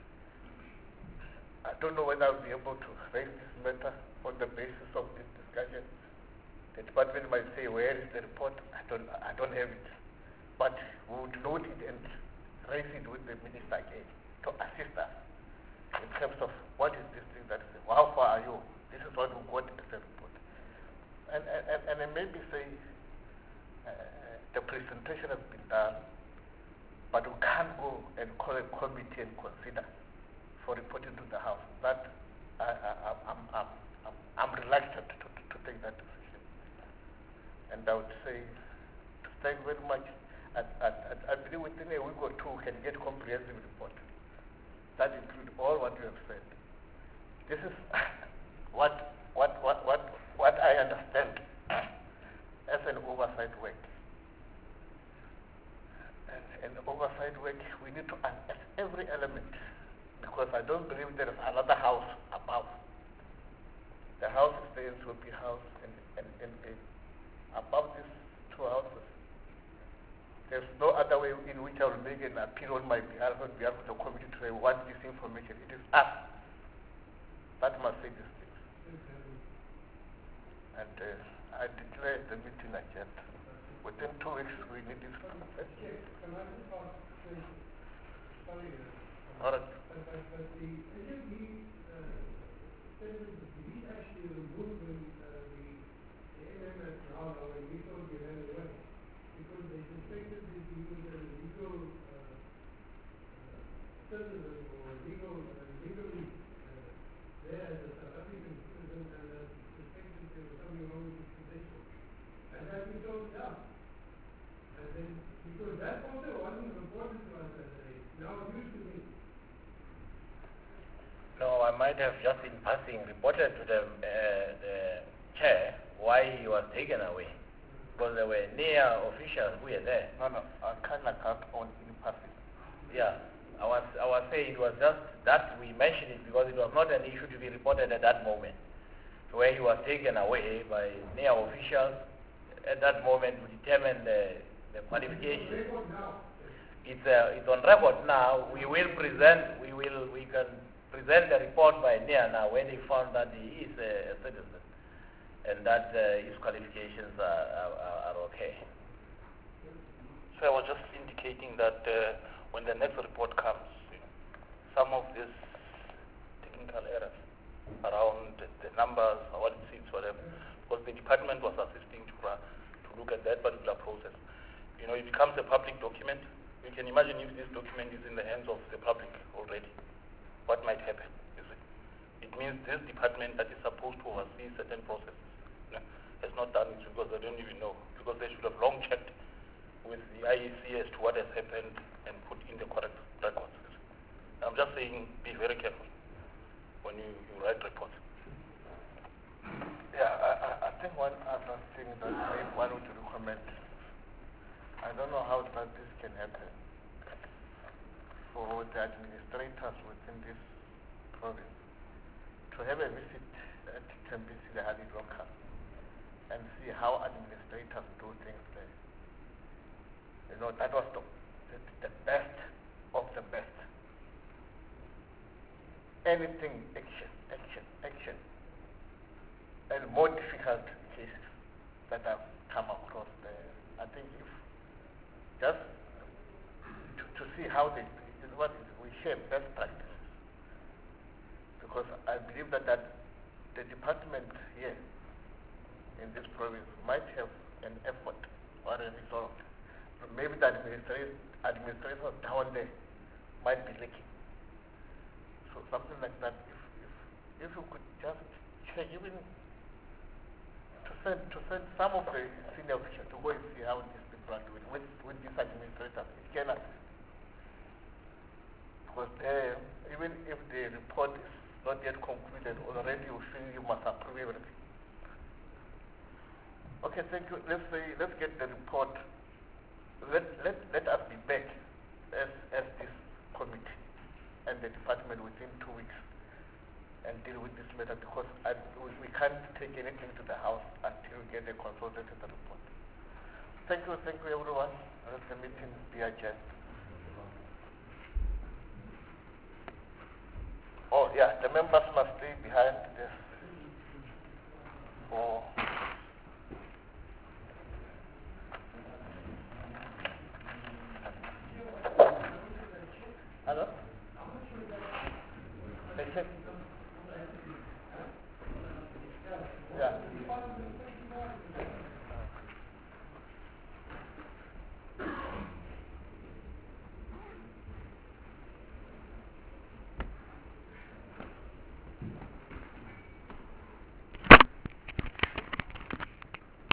I don't know whether I'll be able to raise this matter on the basis of this discussion. The department might say, where is the report? I don't, I don't have it. But we would note it and raise it with the minister again to assist us in terms of what is this thing that is, how far are you? This is what we got as a report. And, and, and I maybe say, uh, the presentation has been done, but we can't go and call a committee and consider for reporting to the House. That I, I, I'm, I'm, I'm, I'm reluctant to, to take that decision. And I would say, to thank very much. I, I, I believe within a week or two we can get comprehensive report that include all what you have said. This is what what what what what I understand as an oversight work. And an oversight work, we need to unearth every element, because I don't believe there is another house above. The house is the N C O P house, and, and, and, and above these two houses, there's no other way in which I will make an appeal on my behalf, on behalf of the committee, to say, what this information? It is us that must say these things. And uh, I declare the meeting adjourned. Within two weeks, we need this. Can I just ask, sorry, uh, All right. but, but, but the N M B uh, said that we actually removed the, uh, the, the M M at Rana when we thought we ran away, because they suspected that he was a legal uh, uh, citizen or legal, uh, legally uh, there as a South African citizen, and uh, suspected there was something wrong with his credentials. And that we told down. And then, because that also wasn't reported to us as a, now it used to be. No, I might have just in passing reported to the, uh, the chair why he was taken away. Because there were near officials who were there. No, no, I kind of got on in passing. Yeah, I was, I was saying it was just that we mentioned it because it was not an issue to be reported at that moment. Where he was taken away by near officials at that moment to determine the, the qualifications. It's, uh, it's on record now. We will present, we will, we can present the report by near now when he found that he is a, a citizen and that uh, his qualifications are, are, are okay. So I was just indicating that uh, when the next report comes, you know, some of these technical errors around the, the numbers, what it seats, whatever, because the department was assisting to, uh, to look at that particular process. You know, it becomes a public document. You can imagine if this document is in the hands of the public already, what might happen, you see. It means this department that is supposed to oversee certain processes, you know, has not done it because they don't even know, because they should have long checked with the I E C as to what has happened and put in the correct records. I'm just saying, be very careful when you, you write reports. Yeah, I, I, I think one other thing that I want to recommend, I don't know how that this can happen for the administrators within this province to have a visit at Tembisi, the Hali local, and see how administrators do things there. You know, that was the, the, the best of the best. Anything, action, action, action. And more difficult cases that have come across there. I think if just to, to see how they, is what is, we share best practices. Because I believe that, that the department here in this province might have an effort or a resolve. Maybe the administrators, administrators down there might be lacking. So something like that, if if, if you could just check, even to send to send some of the senior officials to go and see how these people are doing with with these administrators, it can assist. Because there, even if the report is not yet concluded, already you feel you must approve everything. Okay, thank you. Let's say let's get the report. Let let let us be back as as this committee and the department within two weeks and deal with this matter, because I, we, we can't take anything to the house until we get a consolidated report. Thank you, thank you everyone. Let the meeting be adjourned. Oh yeah, the members must stay behind this. For hello? They check. Yeah.